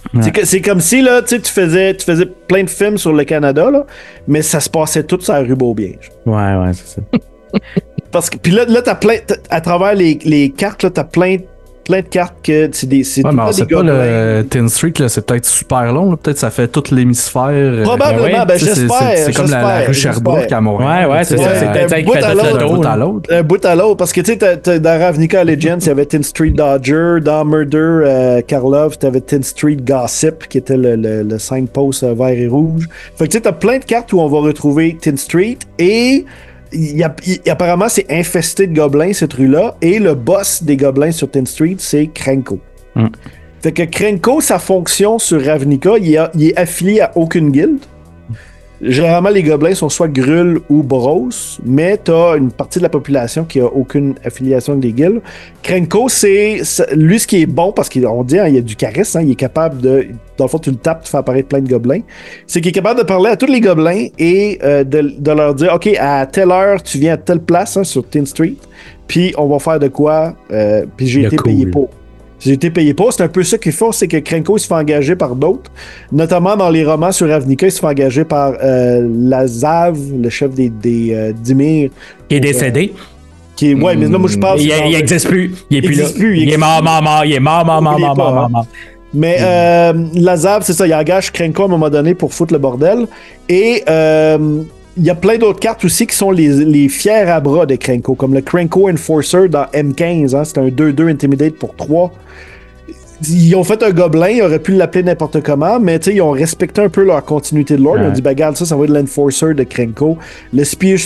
Ouais. C'est comme si là, tu faisais plein de films sur le Canada, là, mais ça se passait tout sur la rue Beaubien. Ouais, c'est ça. Parce que, puis là t'as à travers les cartes, là, t'as plein de cartes que c'est Ouais, mais tout c'est des pas gobelins. le Tin Street, là, c'est peut-être super long. Là. Peut-être ça fait tout l'hémisphère. Probablement, ouais, j'espère. C'est comme la rue Sherbrooke à Montréal. Ouais, c'est ça. Ouais, C'est peut-être ça qui bout fait à tout le l'autre. D'un tour. bout à l'autre. Un bout à l'autre, parce que tu sais, dans Ravnica Legends, il y avait Tin Street Dodger, dans Murder Karlov, tu avais Tin Street Gossip, qui était le signpost vert et rouge. Fait que tu sais, t'as plein de cartes où on va retrouver Tin Street, et apparemment, c'est infesté de gobelins, cette rue-là, et le boss des gobelins sur Tin Street, c'est Krenko. Fait que Krenko, sa fonction sur Ravnica, il est affilié à aucune guilde. Généralement, les gobelins sont soit Gruul ou Boros, mais t'as une partie de la population qui a aucune affiliation avec des guildes. Krenko, lui, ce qui est bon, parce qu'on dit, hein, il y a du charisme, hein, il est capable de... Dans le fond, tu le tapes, tu fais apparaître plein de gobelins. C'est qu'il est capable de parler à tous les gobelins et de leur dire, OK, à telle heure, tu viens à telle place, hein, sur Tin Street, puis on va faire de quoi, puis j'ai été payé pour. J'ai été payé pour. C'est un peu ça qu'il faut, c'est que Krenko il se fait engager par d'autres. Notamment dans les romans sur Ravnica, il se fait engager par Lazav, le chef des Dimir. Qui est décédé. Ouais, mais là, moi, je parle... Il n'existe plus. Il est plus là. Il est mort. Il est mort. Mais Lazav, c'est ça, il engage Krenko à un moment donné pour foutre le bordel. Et il y a plein d'autres cartes aussi qui sont les fiers à bras de Krenko, comme le Krenko Enforcer dans M15. Hein, c'est un 2-2 Intimidate pour 3. Ils ont fait un gobelin, ils auraient pu l'appeler n'importe comment, mais ils ont respecté un peu leur continuité de lore. Ils ont dit, regarde, ça va être l'Enforcer de Krenko. Le Spear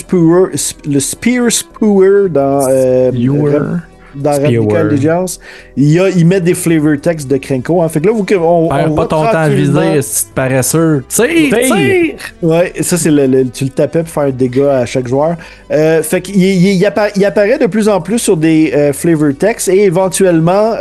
Spewer dans Ravnica Allegiance, ils mettent des flavor text de Krenko. Hein. Fait que là, on pas ton temps à viser, si tu te paresseux. Tire! Ouais, ça, c'est tu le tapais pour faire un dégât à chaque joueur. Fait qu'il apparaît de plus en plus sur des flavor text, et éventuellement,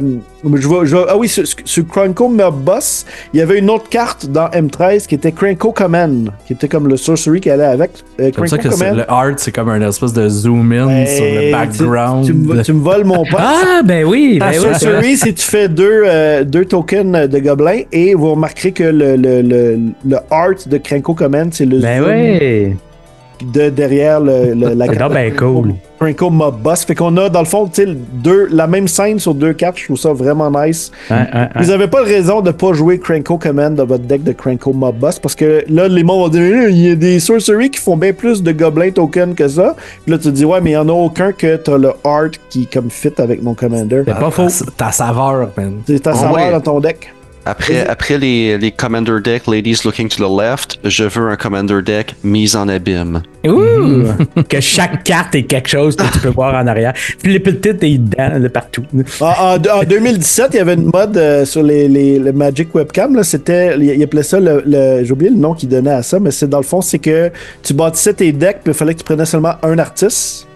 sur Krenko Mob Boss, il y avait une autre carte dans M13 qui était Krenko Command, qui était comme le sorcery qui allait avec. Comme ça que le art, c'est comme un espèce de zoom-in sur le background. Tu me voles mon pote. Ah, ben oui. Ta sorcery, c'est tu fais deux tokens de gobelins, et vous remarquerez que le art de Krenko Command, c'est le zoom derrière la carte. C'est ben cool. Krenko Mob Boss. Fait qu'on a, dans le fond, la même scène sur 2 cartes. Je trouve ça vraiment nice. Vous n'avez pas de raison de pas jouer Krenko Command dans votre deck de Krenko Mob Boss, parce que là, les mondes vont dire, il y a des sorceries qui font bien plus de gobelins tokens que ça. Puis là, tu te dis, ouais, mais il n'y en a aucun que t'as le art qui comme fit avec mon commander. C'est pas faux. Ta saveur, man. C'est ta saveur dans ton deck. Après les Commander Deck, Ladies Looking to the Left, je veux un Commander Deck mise en abîme. Ouh! Que chaque carte est quelque chose que tu peux voir en arrière. Puis les petites est dedans, de partout. En 2017, il y avait une mode sur le Magic Webcam. Là, il appelait ça j'ai oublié le nom qu'il donnait à ça, mais c'est dans le fond, c'est que tu bâtissais tes decks, puis il fallait que tu prenais seulement un artiste.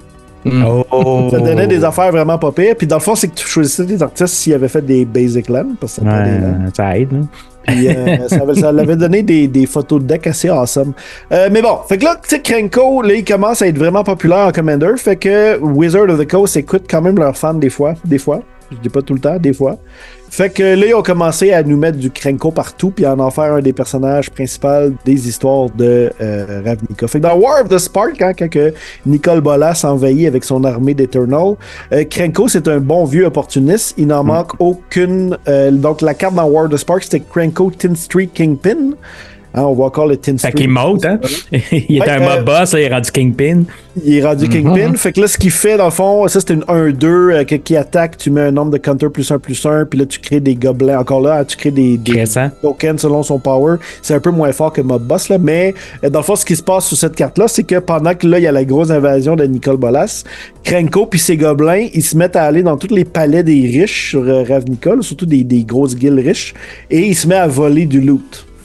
Oh. Ça donnait des affaires vraiment pas pires. Puis dans le fond, c'est que tu choisissais des artistes s'ils avaient fait des basic lands, parce que ça prend des lands. Ça aide, hein? Puis ça l'avait donné des photos de deck assez awesome. Mais bon, fait que là, tu sais, Krenko, là, il commence à être vraiment populaire en Commander. Fait que Wizard of the Coast écoute quand même leurs fans des fois. Je dis pas tout le temps, des fois. Fait que là, ils ont commencé à nous mettre du Krenko partout, puis à en faire un des personnages principaux des histoires de Ravnica. Fait que dans War of the Spark, hein, quand Nicole Bolas envahit avec son armée d'Eternal, Krenko, c'est un bon vieux opportuniste. Il n'en manque aucune. Donc, la carte dans War of the Spark, c'était Krenko Tin Street Kingpin. Hein, on voit encore le Tin Street. Fait qu'il monte, hein? Il est un mob boss, là, il est rendu Kingpin. Il est rendu Kingpin. Fait que là, ce qu'il fait, dans le fond, ça, c'est une 1-2 qui attaque. Tu mets un nombre de counter +1/+1, puis là, tu crées des gobelins. Encore là, tu crées des tokens selon son power. C'est un peu moins fort que Mob Boss, là, mais dans le fond, ce qui se passe sur cette carte-là, c'est que pendant que là, il y a la grosse invasion de Nicole Bolas, Krenko puis ses gobelins, ils se mettent à aller dans tous les palais des riches sur Ravnica, là, surtout des grosses guildes riches, et il se met à voler du loot.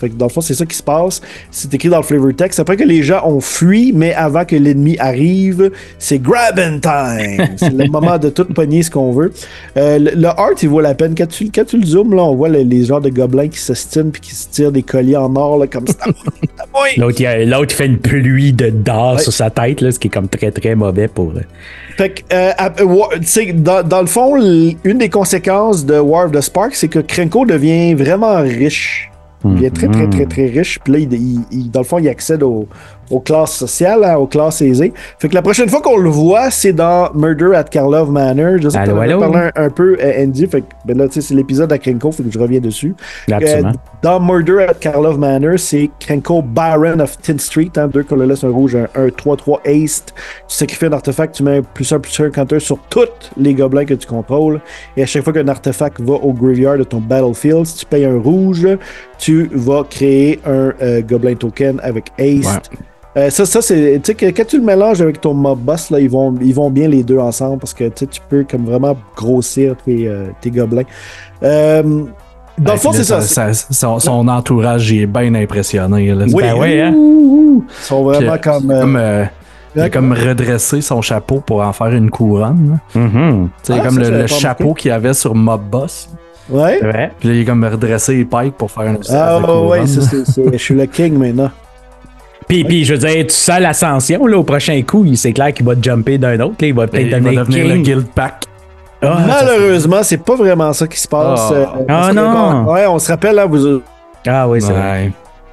Fait que dans le fond, c'est ça qui se passe. C'est écrit dans le flavor text. Après que les gens ont fui, mais avant que l'ennemi arrive, c'est grabbing time. C'est le moment de tout pogner ce qu'on veut. Le art, il vaut la peine. Quand tu le zoomes, là, on voit les genres de gobelins qui s'ostinent puis qui se tirent des colliers en or, là, comme ça. L'autre, il fait une pluie d'or sur sa tête, là, ce qui est comme très, très mauvais pour... Fait que, dans le fond, une des conséquences de War of the Spark, c'est que Krenko devient vraiment riche. Il est très, très, très, très riche. Puis là, dans le fond, il accède aux classes sociales, hein, aux classes aisées. Fait que la prochaine fois qu'on le voit, c'est dans Murder at Karlov Manor. Je sais que tu en as parlé un peu, Andy. Fait que ben là, c'est l'épisode à Krenko, fait que je reviens dessus. Dans Murder at Karlov Manor, c'est Krenko Baron of Tin Street. Hein, 2 colorless, un rouge, un 3-3 haste. Tu sacrifies un artefact, tu mets un +1/+1 counter sur tous les gobelins que tu contrôles. Et à chaque fois qu'un artefact va au graveyard de ton battlefield, si tu payes un rouge, tu vas créer un gobelin token avec haste. Ouais. Ça c'est, tu sais, quand tu le mélanges avec ton mob boss, là, ils vont bien les deux ensemble parce que tu peux comme vraiment grossir tes gobelins. Dans le fond, c'est ça. Son entourage est bien impressionné. Là. Oui, hein? Ils sont vraiment il a comme redressé son chapeau pour en faire une couronne. C'est comme le chapeau qu'il avait sur Mob Boss. Ouais. Puis là, il a comme redressé les pikes pour faire une ouais, je suis le king maintenant. Puis, je veux dire, tu sens l'ascension, là, au prochain coup, c'est clair qu'il va jumper d'un autre, là, il va peut-être devenir le guild pack. Malheureusement, c'est pas vraiment ça qui se passe. Non! Ouais, on se rappelle, là, vous... Ah oui, c'est vrai.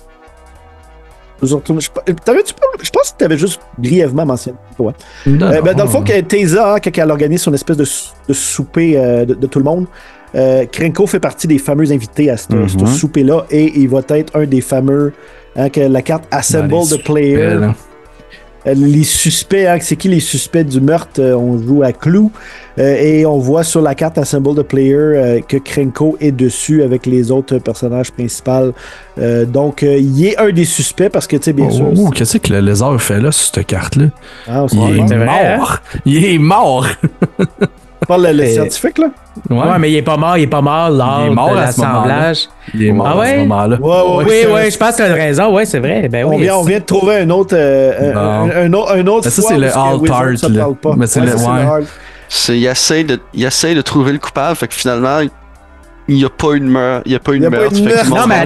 Je pense que tu avais juste brièvement mentionné. Ouais. Dans le fond, Teysa, quand elle organise son espèce de souper de tout le monde, Krenko fait partie des fameux invités à ce souper-là et il va être un des fameux, que la carte Assemble the Player. Les suspects, c'est qui les suspects du meurtre? On joue à Clou et on voit sur la carte Assemble the Player que Krenko est dessus avec les autres personnages principaux. Donc, il est un des suspects parce que, tu sais, bien sûr... Qu'est-ce que le lézard fait là sur cette carte-là? Il est mort! Il est mort! Tu parles le scientifique, là? Ouais, mais il est pas mort lors de l'assemblage. Il est mort à ce moment-là. Oui, je pense que tu as raison, ouais, c'est vrai. Ben, on vient de trouver un autre ça, c'est le All-Tart. Mais c'est le... Il essaie de trouver le coupable, fait que finalement... Il n'y a pas une meurtre. Non, mais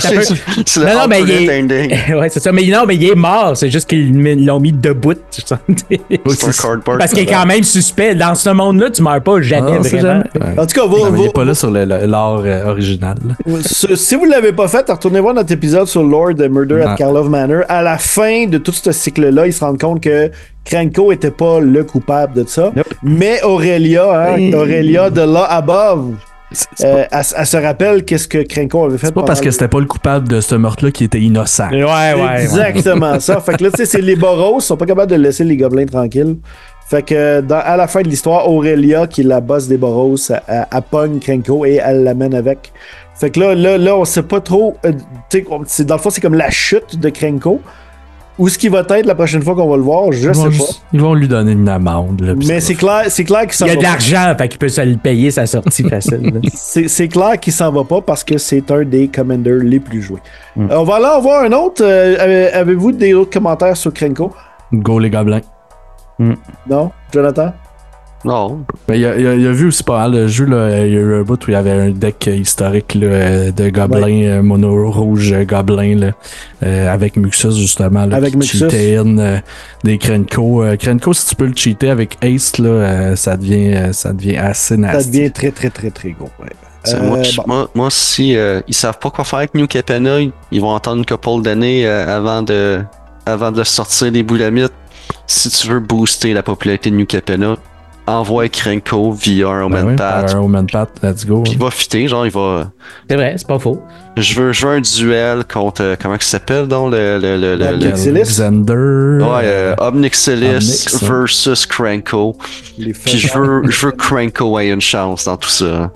ouais, c'est ça. Mais non, mais il est mort. C'est juste qu'ils l'ont mis debout. C'est un cardboard. Parce qu'il est quand même suspect. Dans ce monde-là, tu meurs pas jamais vraiment. En tout cas, il n'est pas là sur l'art original. Si vous ne l'avez pas fait, retournez voir notre épisode sur Lord de Murder at Karlov Manor. À la fin de tout ce cycle-là, ils se rendent compte que Krenko était pas le coupable de ça. Mais Aurelia, Aurelia de là above. Elle se rappelle qu'est-ce que Krenko avait fait. C'est pas parce que c'était pas le coupable de ce meurtre-là qui était innocent. Ouais. Exactement ça. Fait que là, tu sais, c'est les Boros sont pas capables de laisser les gobelins tranquilles. Fait que à la fin de l'histoire, Aurelia, qui est la boss des Boros, elle pogne Krenko et elle l'amène avec. Fait que là, on sait pas trop. Dans le fond, c'est comme la chute de Krenko. Où ce qui va être la prochaine fois qu'on va le voir, je sais pas. Ils vont lui donner une amende. Là, mais c'est clair qu'il s'en va. Il y a de l'argent, fait qu'il peut se le payer sa sortie facile. C'est clair qu'il s'en va pas parce que c'est un des commanders les plus joués. On va aller en voir un autre. Avez-vous des autres commentaires sur Krenko? Go les gobelins. Non? Jonathan? Non. Mais il a vu aussi pas mal le jeu, là, il y a eu un bout où il y avait un deck historique là, de gobelins, mono rouge gobelins avec Muxus justement. Là, avec Muxus. Des Krenko. Krenko, si tu peux le cheater avec Ace, là, ça devient assez nasty. Ça devient très très très très gros. Ouais. Moi si ils savent pas quoi faire avec New Capenna, ils vont attendre une couple d'années avant de sortir des boulamites. Si tu veux booster la popularité de New Capenna, envoie Krenko via un Omen Path. Un Omen Path, let's go. Puis il va fitter, genre il va. C'est vrai, c'est pas faux. Je veux jouer un duel contre comment il s'appelle donc le Xander. Ouais, Omnixilis versus Krenko. Puis je veux Krenko ait une chance dans tout ça.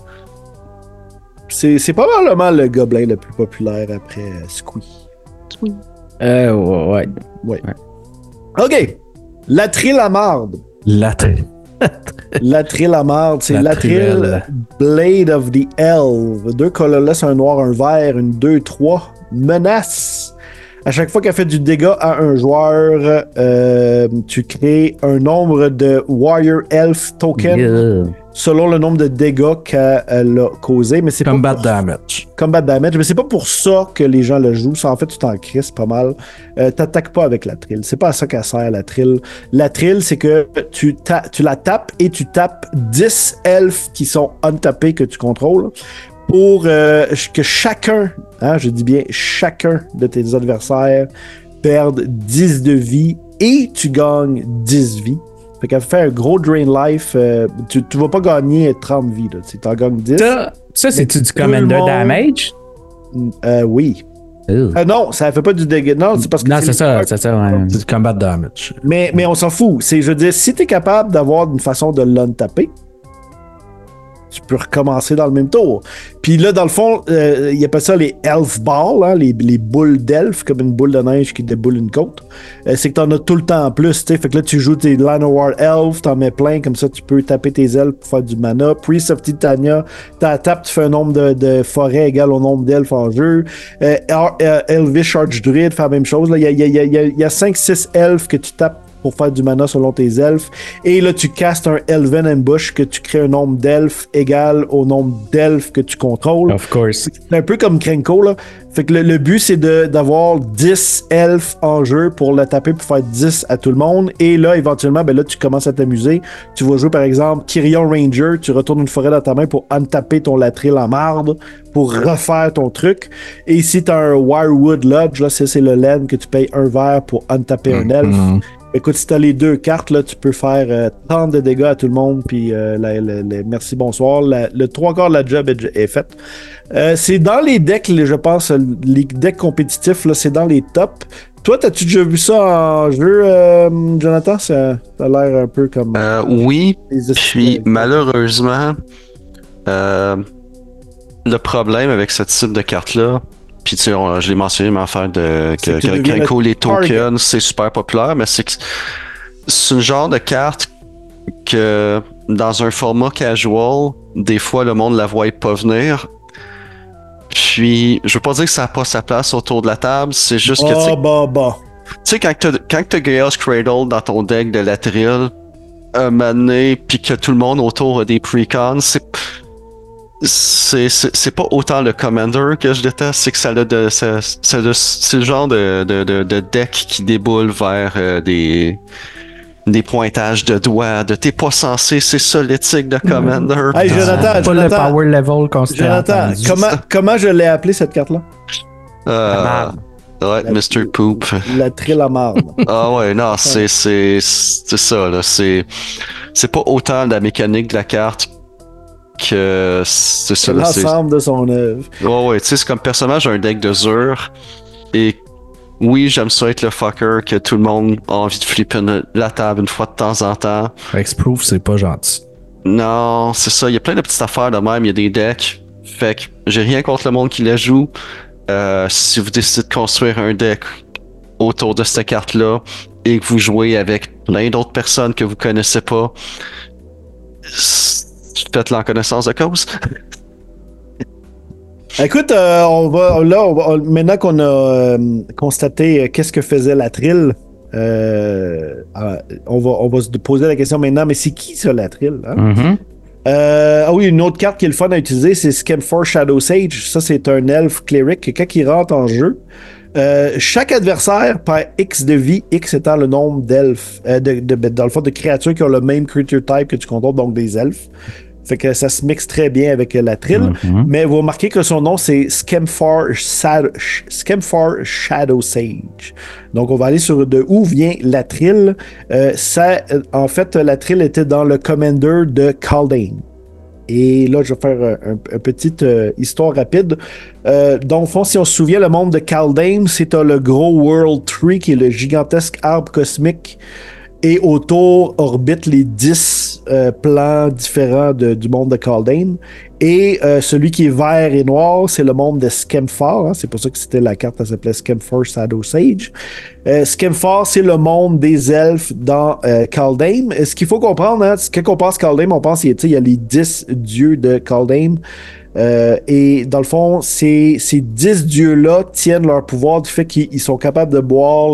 C'est probablement le gobelin le plus populaire après Squee. Ouais. OK. La Trilamarde. Latril à marde, c'est Latril Blade of the Elf. 2 colorless, un noir, un vert, une 2-3. Menace. À chaque fois qu'elle fait du dégât à un joueur, tu crées un nombre de Warrior Elf tokens selon le nombre de dégâts qu'elle a causé. Mais c'est Combat damage. Combat damage, mais c'est pas pour ça que les gens le jouent. Ça, en fait, tu t'en crisses pas mal. T'attaques pas avec la trill. C'est pas à ça qu'elle sert, la trill. La trill, c'est que tu la tapes et tu tapes 10 elfes qui sont untapés que tu contrôles pour que chacun, je dis bien chacun de tes adversaires perde 10 de vie et tu gagnes 10 vies. Fait qu'elle fait un gros drain life. Tu vas pas gagner 30 vies. Tu en gagnes 10. Ça c'est-tu du commander damage? Oui. Non, ça fait pas du dégât. Non, c'est parce que. Non, c'est ça. Ouais. C'est du combat damage. Mais on s'en fout. Je veux dire, si t'es capable d'avoir une façon de l'untaper, tu peux recommencer dans le même tour. Puis là, dans le fond, il appelle ça les elf balls, les boules d'elfe, comme une boule de neige qui déboule une côte. C'est que t'en as tout le temps en plus, tu sais. Fait que là, tu joues tes Llanowar Elf, t'en mets plein, comme ça, tu peux taper tes elfes pour faire du mana. Priest of Titania, tapes, tu fais un nombre de forêts égal au nombre d'elfes en jeu. Elvish Archdruid fait la même chose. Il y a 5-6 elfes que tu tapes pour faire du mana selon tes elfes. Et là, tu castes un Elven Ambush que tu crées un nombre d'elfes égal au nombre d'elfes que tu contrôles. Of course. C'est un peu comme Krenko, là. Fait que le but, c'est d'avoir 10 elfes en jeu pour le taper, pour faire 10 à tout le monde. Et là, éventuellement, là, tu commences à t'amuser. Tu vas jouer, par exemple, Kyrion Ranger. Tu retournes une forêt dans ta main pour untaper ton Latril en marde, pour refaire ton truc. Et ici, tu as un Wirewood Lodge. Là, c'est le land que tu payes un vert pour untaper un elfe. Écoute, si t'as les 2 cartes, là, tu peux faire 30 de dégâts à tout le monde, puis merci, bonsoir. Le 3/4 de la job est faite. C'est dans les decks, je pense, les decks compétitifs, là, c'est dans les tops. Toi, t'as-tu déjà vu ça en jeu, Jonathan? Ça a l'air un peu comme... oui, puis malheureusement, le problème avec ce type de carte-là, puis tu sais, je l'ai mentionné, mais en faire que Krenko, les tokens, c'est super populaire, mais c'est une genre de carte que dans un format casual, des fois le monde la voit pas venir. Puis, je veux pas dire que ça n'a pas sa place autour de la table, c'est juste que tu sais, quand t'as Gale's Cradle dans ton deck de Latril, un moment donné, puis que tout le monde autour a des precons, c'est pas autant le Commander que je déteste, c'est que c'est le genre de deck qui déboule vers des pointages de doigts, t'es pas censé, c'est ça l'éthique de Commander. Hey, Jonathan, pas le power level constant. Jonathan, comment je l'ai appelé cette carte-là? Ouais, Mr. Poop. La trill à marde. Ah ouais, non, c'est ça, là. C'est pas autant la mécanique de la carte que c'est ça. L'ensemble de son œuvre. Ouais, tu sais, c'est comme personnage un deck de Zur. Et oui, j'aime ça être le fucker que tout le monde a envie de flipper la table une fois de temps en temps. Hexproof, c'est pas gentil. Non, c'est ça. Il y a plein de petites affaires de même. Il y a des decks. Fait que j'ai rien contre le monde qui la joue. Si vous décidez de construire un deck autour de cette carte-là et que vous jouez avec plein d'autres personnes que vous connaissez pas, faites-le en connaissance de cause. Écoute, maintenant qu'on a constaté qu'est-ce que faisait la trill, on va se poser la question maintenant, mais c'est qui ça, la trill? Hein? Oui, une autre carte qui est le fun à utiliser, c'est Skemfor Shadow Sage. Ça, c'est un elfe cleric que quand il rentre en jeu, chaque adversaire perd X de vie, X étant le nombre d'elfes, dans le fond, de créatures qui ont le même creature type que tu contrôles, donc des elfes. Fait que ça se mixe très bien avec la trill. Mais vous remarquez que son nom, c'est Skemfor Shadow Sage. Donc, on va aller sur de où vient la trill. En fait, la trill était dans le Commander de Kaldheim. Et là, je vais faire une petite histoire rapide. Dans le fond, si on se souvient, le monde de Kaldheim, c'est le gros World Tree, qui est le gigantesque arbre cosmique. Et autour orbitent les 10 plans différents du monde de Kaldheim. Et celui qui est vert et noir, c'est le monde de Skemfar. Hein. C'est pour ça que c'était la carte, elle s'appelait Skemfar Shadow Sage. Skemfar, c'est le monde des elfes dans Kaldheim. Ce qu'il faut comprendre, hein, quand on pense Kaldheim, on pense qu'il y a les 10 dieux de Kaldheim. Et dans le fond, ces 10 dieux-là tiennent leur pouvoir du fait qu'ils sont capables de boire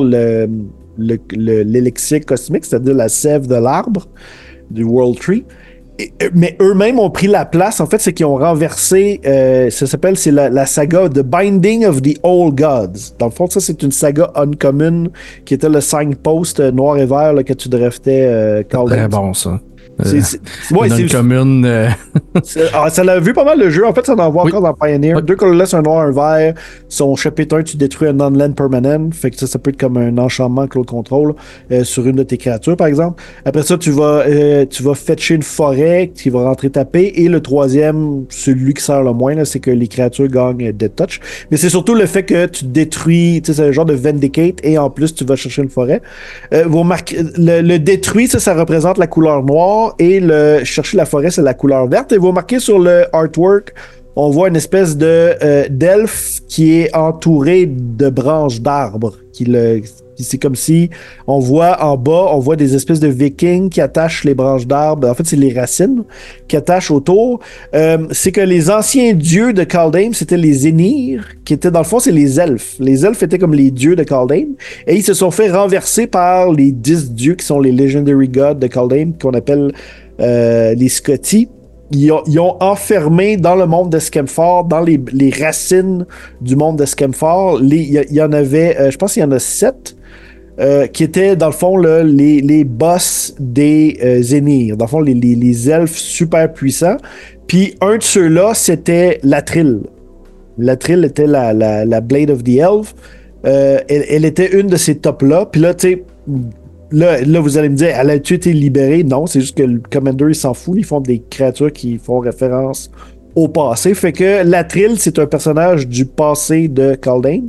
l'élixir cosmique, c'est-à-dire la sève de l'arbre du World Tree. Mais eux-mêmes ont pris la place. En fait, c'est qu'ils ont renversé, c'est la saga The Binding of the Old Gods. Dans le fond, ça, c'est une saga uncommon qui était le signpost noir et vert là, que tu draftais Très bon, ça. C'est commune. Ça l'a vu pas mal le jeu. En fait, ça en voit encore dans Pioneer. 2 colorless, un noir, un vert. Son chapitre 1, tu détruis un non-land permanent. Fait que ça peut être comme un enchantement que l'autre contrôle sur une de tes créatures, par exemple. Après ça, tu vas fetcher une forêt qui va rentrer taper. Et le troisième, celui qui sert le moins, là, c'est que les créatures gagnent Dead Touch. Mais c'est surtout le fait que tu détruis, tu sais, c'est un genre de Vindicate. Et en plus, tu vas chercher une forêt. Vous remarquez, le détruit, ça représente la couleur noire. Et le chercher la forêt, c'est la couleur verte. Et vous remarquez sur le artwork, on voit une espèce d'elfe qui est entouré de branches d'arbres. C'est comme si on voit en bas, on voit des espèces de vikings qui attachent les branches d'arbres. En fait, c'est les racines qui attachent autour. C'est que les anciens dieux de Kaldheim, c'était les Aenir, qui étaient, dans le fond, c'est les elfes. Les elfes étaient comme les dieux de Kaldheim. Et ils se sont fait renverser par les 10 dieux qui sont les Legendary Gods de Kaldheim, qu'on appelle les Scotti. Ils ont enfermé dans le monde de Skemfar, dans les racines du monde de Skemfar. Il y en avait, je pense qu'il y en a 7. Qui étaient, dans le fond, là, les boss des Aenir. Dans le fond, les elfes super puissants. Puis, un de ceux-là, c'était Latril. Latril était la Blade of the Elf. Elle était une de ces tops-là. Puis là, tu sais, là, vous allez me dire, elle a-tu été libérée? Non, c'est juste que le Commander, il s'en fout. Ils font des créatures qui font référence au passé. Fait que Latril, c'est un personnage du passé de Kaldheim.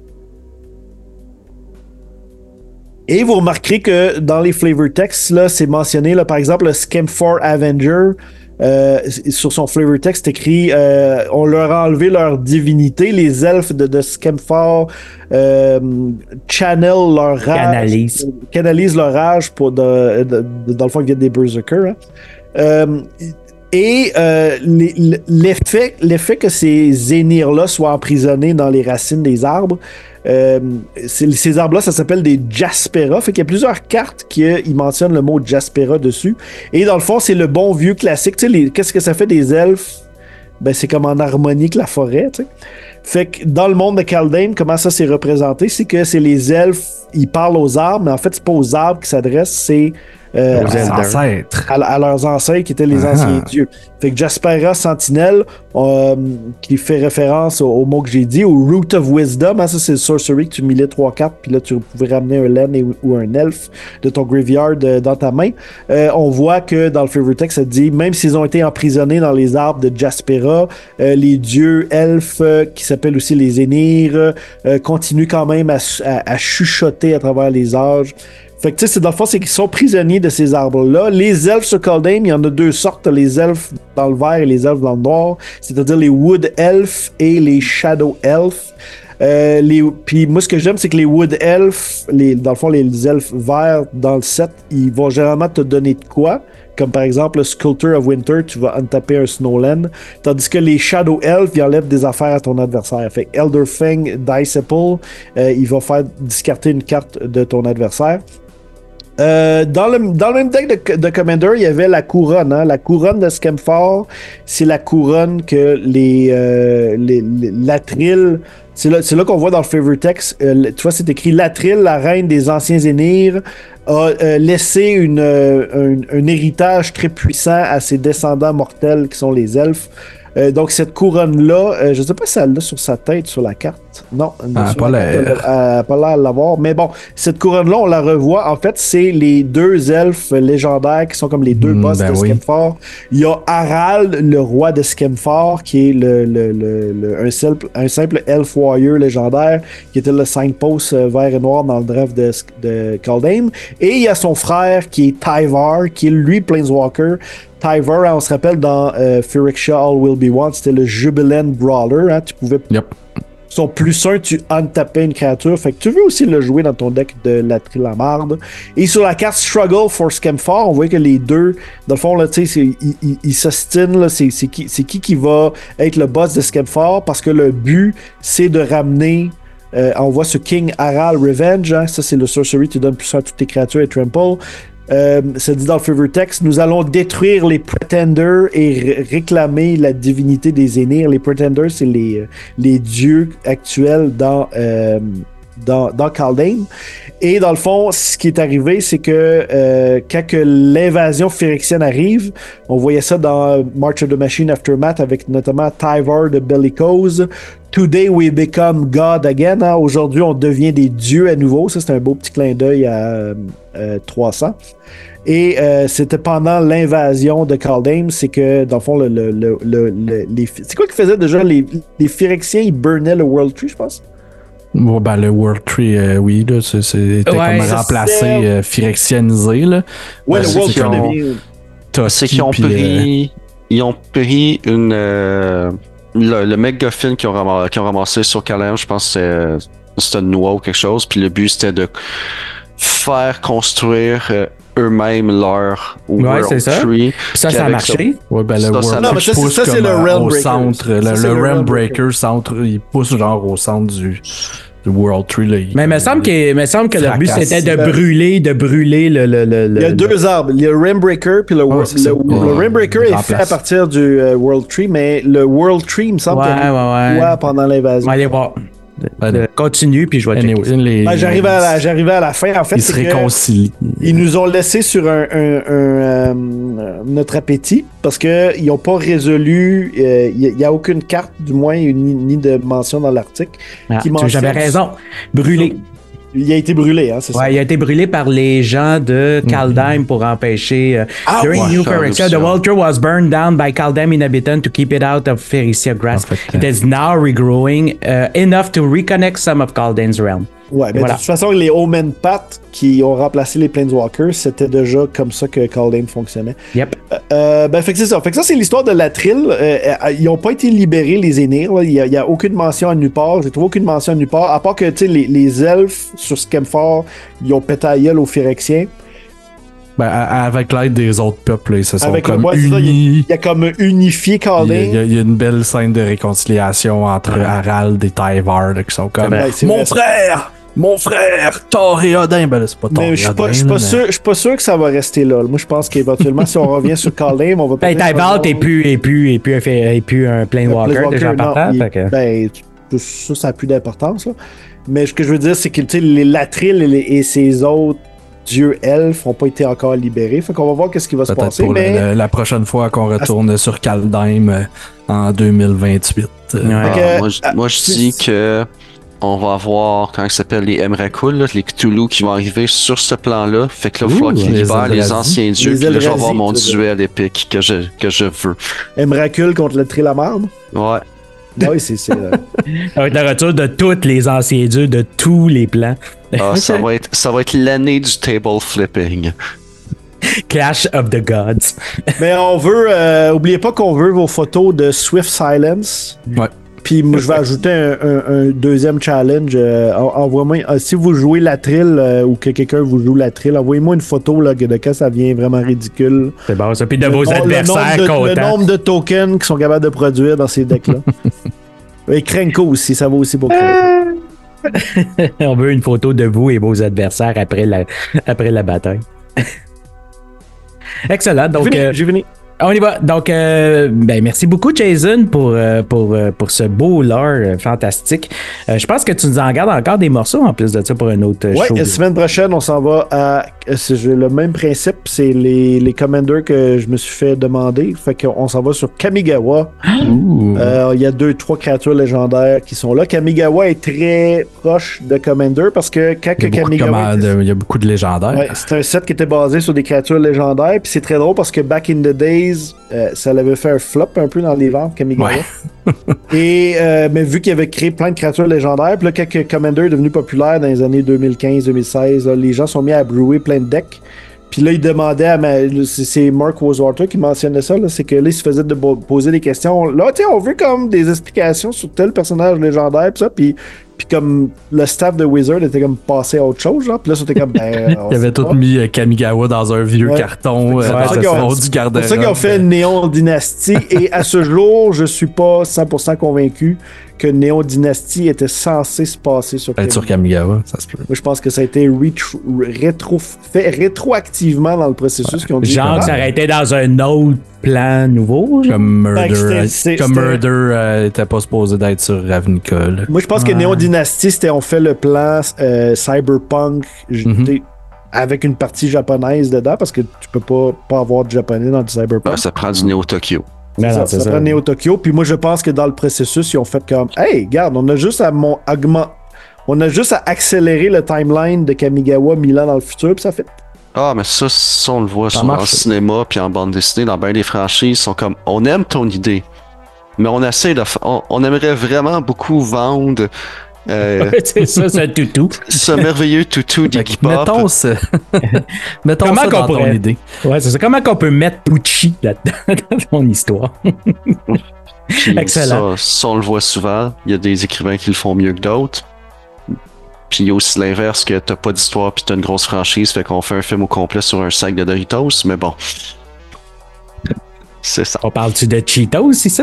Et vous remarquerez que dans les flavor texts, là, c'est mentionné, là, par exemple, le Skemfar Avenger, sur son flavor text, écrit on leur a enlevé leur divinité. Les elfes de Skemfar channel leur rage. Canalisent leur rage pour dans le fond, ils viennent des Berserkers. Hein. L'effet que ces Aenir-là soient emprisonnés dans les racines des arbres, ces arbres-là, ça s'appelle des Jaspera. Fait qu'il y a plusieurs cartes qui mentionnent le mot Jaspera dessus. Et dans le fond, c'est le bon vieux classique. Tu sais, qu'est-ce que ça fait des elfes? Ben, c'est comme en harmonie avec la forêt, tu sais. Fait que dans le monde de Kaldheim, comment ça s'est représenté? C'est que c'est les elfes, ils parlent aux arbres, mais en fait, c'est pas aux arbres qu'ils s'adressent, c'est aux ancêtres. À leurs ancêtres qui étaient les anciens dieux. Fait que Jaspera Sentinelle, qui fait référence au mot que j'ai dit, au Root of Wisdom, hein, ça c'est le sorcery que tu milais 3-4, puis là tu pouvais ramener un laine ou un elfe de ton graveyard dans ta main. On voit que dans le Flavor Text, ça dit, même s'ils ont été emprisonnés dans les arbres de Jaspera, les dieux elfes, qui s'appellent aussi les Aenir, continuent quand même à chuchoter à travers les âges. Fait que tu sais, dans le fond, c'est qu'ils sont prisonniers de ces arbres-là. Les elfes sur Kaldheim, il y en a 2 sortes, les elfes dans le vert et les elfes dans le noir, c'est-à-dire les Wood Elves et les Shadow Elves. Puis moi, ce que j'aime, c'est que les Wood Elves, dans le fond, les elfes verts dans le set, ils vont généralement te donner de quoi? Comme par exemple, le Sculptor of Winter, tu vas untaper un Snowland. Tandis que les Shadow Elves, ils enlèvent des affaires à ton adversaire. Fait que Elderfang Disciple, il va faire discarter une carte de ton adversaire. Dans le même deck de Commander, il y avait la couronne. Hein? La couronne de Skemfar, c'est la couronne que Latril. C'est là qu'on voit dans le Flavor Text. Tu vois, c'est écrit Latril, la reine des anciens Aenir, a laissé un héritage très puissant à ses descendants mortels qui sont les elfes. Donc, cette couronne-là, je ne sais pas si elle l'a sur sa tête, sur la carte. Non, pas l'air. pas l'air de l'avoir. Mais bon, cette couronne-là, on la revoit. En fait, c'est les deux elfes légendaires qui sont comme les deux boss de Skemfort. Il y a Harald, le roi de Skemfort, qui est un simple elf warrior légendaire, qui était le signpost vert et noir dans le draft de Kaldheim. Et il y a son frère, qui est Tyvar, qui est lui Planeswalker. Tyvar, on se rappelle dans Phyrexia All Will Be One, c'était le Jubilant Brawler. Hein, tu pouvais. Yep. Son +1, tu untapais une créature. Fait que tu veux aussi le jouer dans ton deck de la Trilamarde. Et sur la carte Struggle for Skemfort, on voit que les deux, dans le fond, là, tu sais, ils s'ostinent. C'est qui va être le boss de Skemfort, parce que le but, c'est de ramener. On voit ce King Harald Revenge. Hein, ça, c'est le sorcery. Tu donnes +1 à toutes tes créatures et trample. Ça dit dans le Favor Text, nous allons détruire les Pretenders et réclamer la divinité des Aenir. Les Pretenders, c'est les dieux actuels dans Kaldheim. Et dans le fond, ce qui est arrivé, c'est que quand que l'invasion phyrexienne arrive, on voyait ça dans March of the Machine Aftermath avec notamment Tyvar de Bellicose. Today we become God again. Hein? Aujourd'hui, on devient des dieux à nouveau. Ça, c'est un beau petit clin d'œil à 300. Et c'était pendant l'invasion de Kaldheim, c'est que, dans le fond, c'est quoi qui faisait déjà? Les Phyrexiens, ils burnaient le World Tree, je pense? Bon, ben, le World Tree, oui, là, c'était comme remplacé, phyrexianisé, là. Ouais, le World Tree devient... C'est qu'ils ont pris... Ils ont pris le MacGuffin qu'ils ont ramassé sur Kaldheim, je pense que c'était une noix ou quelque chose, puis le but, c'était de faire construire eux-mêmes leur World Tree. Ça a marché. Ouais, ben, le World Tree pousse ça, c'est le Realm Breaker. Centre, le Realm Breaker centre, il pousse genre au centre du World Tree. Là, mais il me semble que le but, c'était de brûler le... Il y a deux arbres. Il y a le Realm Breaker, puis le Realm Breaker est fait à partir du World Tree, mais le World Tree, il me semble qu'il y a pendant l'invasion. On va aller voir. Continue, puis je vais checker. J'arrivais à la fin. En fait, ils se réconcilient. Ils nous ont laissé sur notre appétit parce qu'ils n'ont pas résolu. Il n'y a aucune carte, du moins, ni de mention dans l'article. J'avais raison. Brûlé. Il a été brûlé, hein, c'est ça? Il a été brûlé par les gens de Kaldheim pour empêcher. During New Phyrexia, the World Tree was burned down by Kaldheim inhabitants to keep it out of Phyrexia grass. It is now regrowing enough to reconnect some of Kaldheim's realm. Ouais, mais de toute façon, les Omen Path qui ont remplacé les Planeswalkers, c'était déjà comme ça que Kaldheim fonctionnait. Yep. Fait que c'est ça. Fait que ça, c'est l'histoire de la Trill. Ils n'ont pas été libérés, les Aenir. Il n'y a aucune mention à nulle part. J'ai trouvé aucune mention à nulle part. À part que, tu sais, les elfes sur Skemfort, ils ont pété à gueule aux Phyrexiens. Ben, avec l'aide des autres peuples, ils se sont comme unis. Il y a comme unifié Kaldheim. Il y a une belle scène de réconciliation entre Harald et Tyvar qui sont comme Mon frère, Thor et Odin. Ben là, c'est pas Thor et Odin. Je suis pas sûr que ça va rester là. Moi, je pense qu'éventuellement, si on revient sur Kaldheim, on va peut-être... Tyvar n'est plus un Planewalker déjà partant. Ça n'a plus d'importance. Là. Mais ce que je veux dire, c'est que la Trill et ses autres dieux elfes n'ont pas été encore libérés. Fait qu'on va voir ce qui va se passer. Pour la prochaine fois qu'on retourne sur Kaldheim en 2028. Moi, je dis que on va avoir, comment ça s'appelle, les Emrakul, les Cthulhu qui vont arriver sur ce plan-là. Fait que là, il va falloir qu'ils libèrent les anciens dieux. Puis là, je vais avoir mon duel épique que je veux. Emrakul contre le Trilamarde? Ouais. Oui, c'est avec le retour de tous les anciens dieux de tous les plans. Ça va être l'année du table flipping. Clash of the Gods. Mais on veut... oubliez pas qu'on veut vos photos de Swift Silence. Ouais. Puis moi, je vais ajouter un deuxième challenge. Envoyez-moi, si vous jouez la Trill ou que quelqu'un vous joue la Trill, envoyez-moi une photo là, de quand ça devient vraiment ridicule. C'est bon, ça. Puis de vos adversaires contents. Le nombre de tokens qui sont capables de produire dans ces decks-là. Et Krenko aussi, ça va aussi pour Krenko. On veut une photo de vous et vos adversaires après la bataille. Excellent. Donc, j'ai fini. On y va. Donc, merci beaucoup, Jason, pour ce beau lore fantastique. Je pense que tu nous en gardes encore des morceaux en plus de ça pour un autre show. Oui, la semaine prochaine, on s'en va à... C'est le même principe, c'est les commanders que je me suis fait demander. Fait qu'on s'en va sur Kamigawa. Il y a 2-3 créatures légendaires qui sont là. Kamigawa est très proche de Commander parce que quand Kamigawa... Il y a beaucoup de légendaires. Ouais, c'est un set qui était basé sur des créatures légendaires. Puis c'est très drôle parce que back in the days, ça l'avait fait un flop un peu dans les ventes, Kamigawa. Et mais vu qu'il avait créé plein de créatures légendaires, puis là, quand Commander est devenu populaire dans les années 2015-2016, les gens sont mis à brewer plein de decks. Puis là, il demandait c'est Mark Rosewater qui mentionnait ça, là, c'est que là, il se faisait poser des questions. Là, tu sais, on veut comme des explications sur tel personnage légendaire, pis ça, puis comme le staff de Wizard était comme passé à autre chose, genre. Puis là, c'était comme, il avait tout mis Kamigawa dans un vieux carton. C'est pour ça qu'ils ont fait Néon Dynasty. Et à ce jour, je suis pas 100% convaincu que Néon Dynasty était censé se passer sur Kamigawa. Ça se peut. Moi, je pense que ça a été fait rétroactivement dans le processus. Qu'ils ont dit, genre que ça aurait été dans un autre plan nouveau. Comme Murder était pas supposé d'être sur Ravnica. Là. Moi, je pense que Néon Dynasty, c'était on fait le plan Cyberpunk avec une partie japonaise dedans parce que tu peux pas avoir de japonais dans du Cyberpunk. Ça prend du Neo Tokyo. Ça prend Neo Tokyo. Puis moi, je pense que dans le processus, ils ont fait comme hey, regarde, on a juste à accélérer le timeline de Kamigawa 1000 ans dans le futur, puis ça fait. Ah, mais ça on le voit souvent en cinéma puis en bande dessinée, dans bien des franchises, ils sont comme on aime ton idée, mais on essaie on aimerait vraiment beaucoup vendre. C'est ça, c'est un toutou. Ce merveilleux toutou d'Iggy Pop. Mettons ça dans ton idée. Ouais, c'est ça. Comment qu'on peut mettre Pucci là-dedans dans ton histoire? Excellent. Ça, on le voit souvent. Il y a des écrivains qui le font mieux que d'autres. Puis il y a aussi l'inverse, que t'as pas d'histoire puis t'as une grosse franchise, fait qu'on fait un film au complet sur un sac de Doritos, mais bon. C'est ça. On parle-tu de Cheetos ici?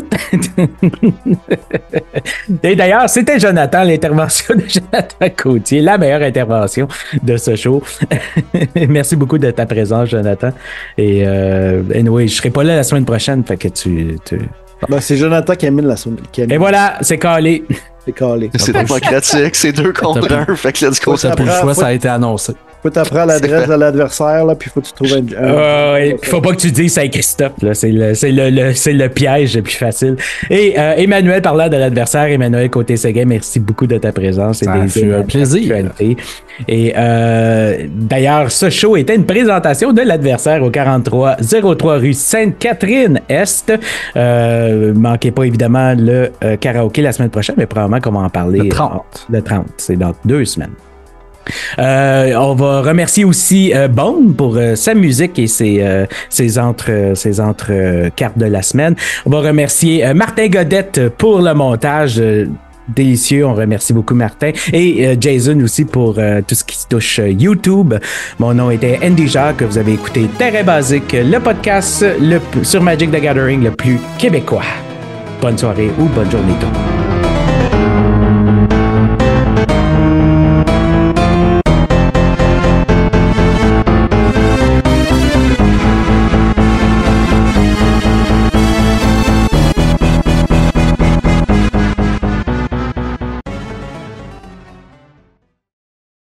Et d'ailleurs, c'était Jonathan, l'intervention de Jonathan Côtier, la meilleure intervention de ce show. Merci beaucoup de ta présence, Jonathan. Et anyway, je serai pas là la semaine prochaine, fait que tu... Ben, c'est Jonathan qui amène la semaine. Et voilà, c'est calé. C'est calé. C'est démocratique, c'est 2 contre 1, fait que let's go. Ça plus le choix, ça a été annoncé. Faut t'apprendre l'adresse de l'adversaire, là, puis faut que tu trouves faut pas que tu dises c'est Christophe, là. C'est le piège le plus facile. Et Emmanuel, parlant de l'adversaire, Emmanuel côté Sega, merci beaucoup de ta présence. Ça a fait un plaisir. Et d'ailleurs, ce show était une présentation de l'adversaire au 4303 rue Sainte-Catherine-Est. Manquez pas évidemment le karaoké la semaine prochaine, mais probablement qu'on va en parler. Le 30, c'est dans 2 semaines. On va remercier aussi Bone pour sa musique et ses entre cartes de la semaine. On va remercier Martin Godette pour le montage délicieux. On remercie beaucoup Martin et Jason aussi pour tout ce qui touche YouTube. Mon nom était Andy Jacques. Vous avez écouté Terre Basique, le podcast sur Magic the Gathering le plus québécois. Bonne soirée ou bonne journée tout le monde.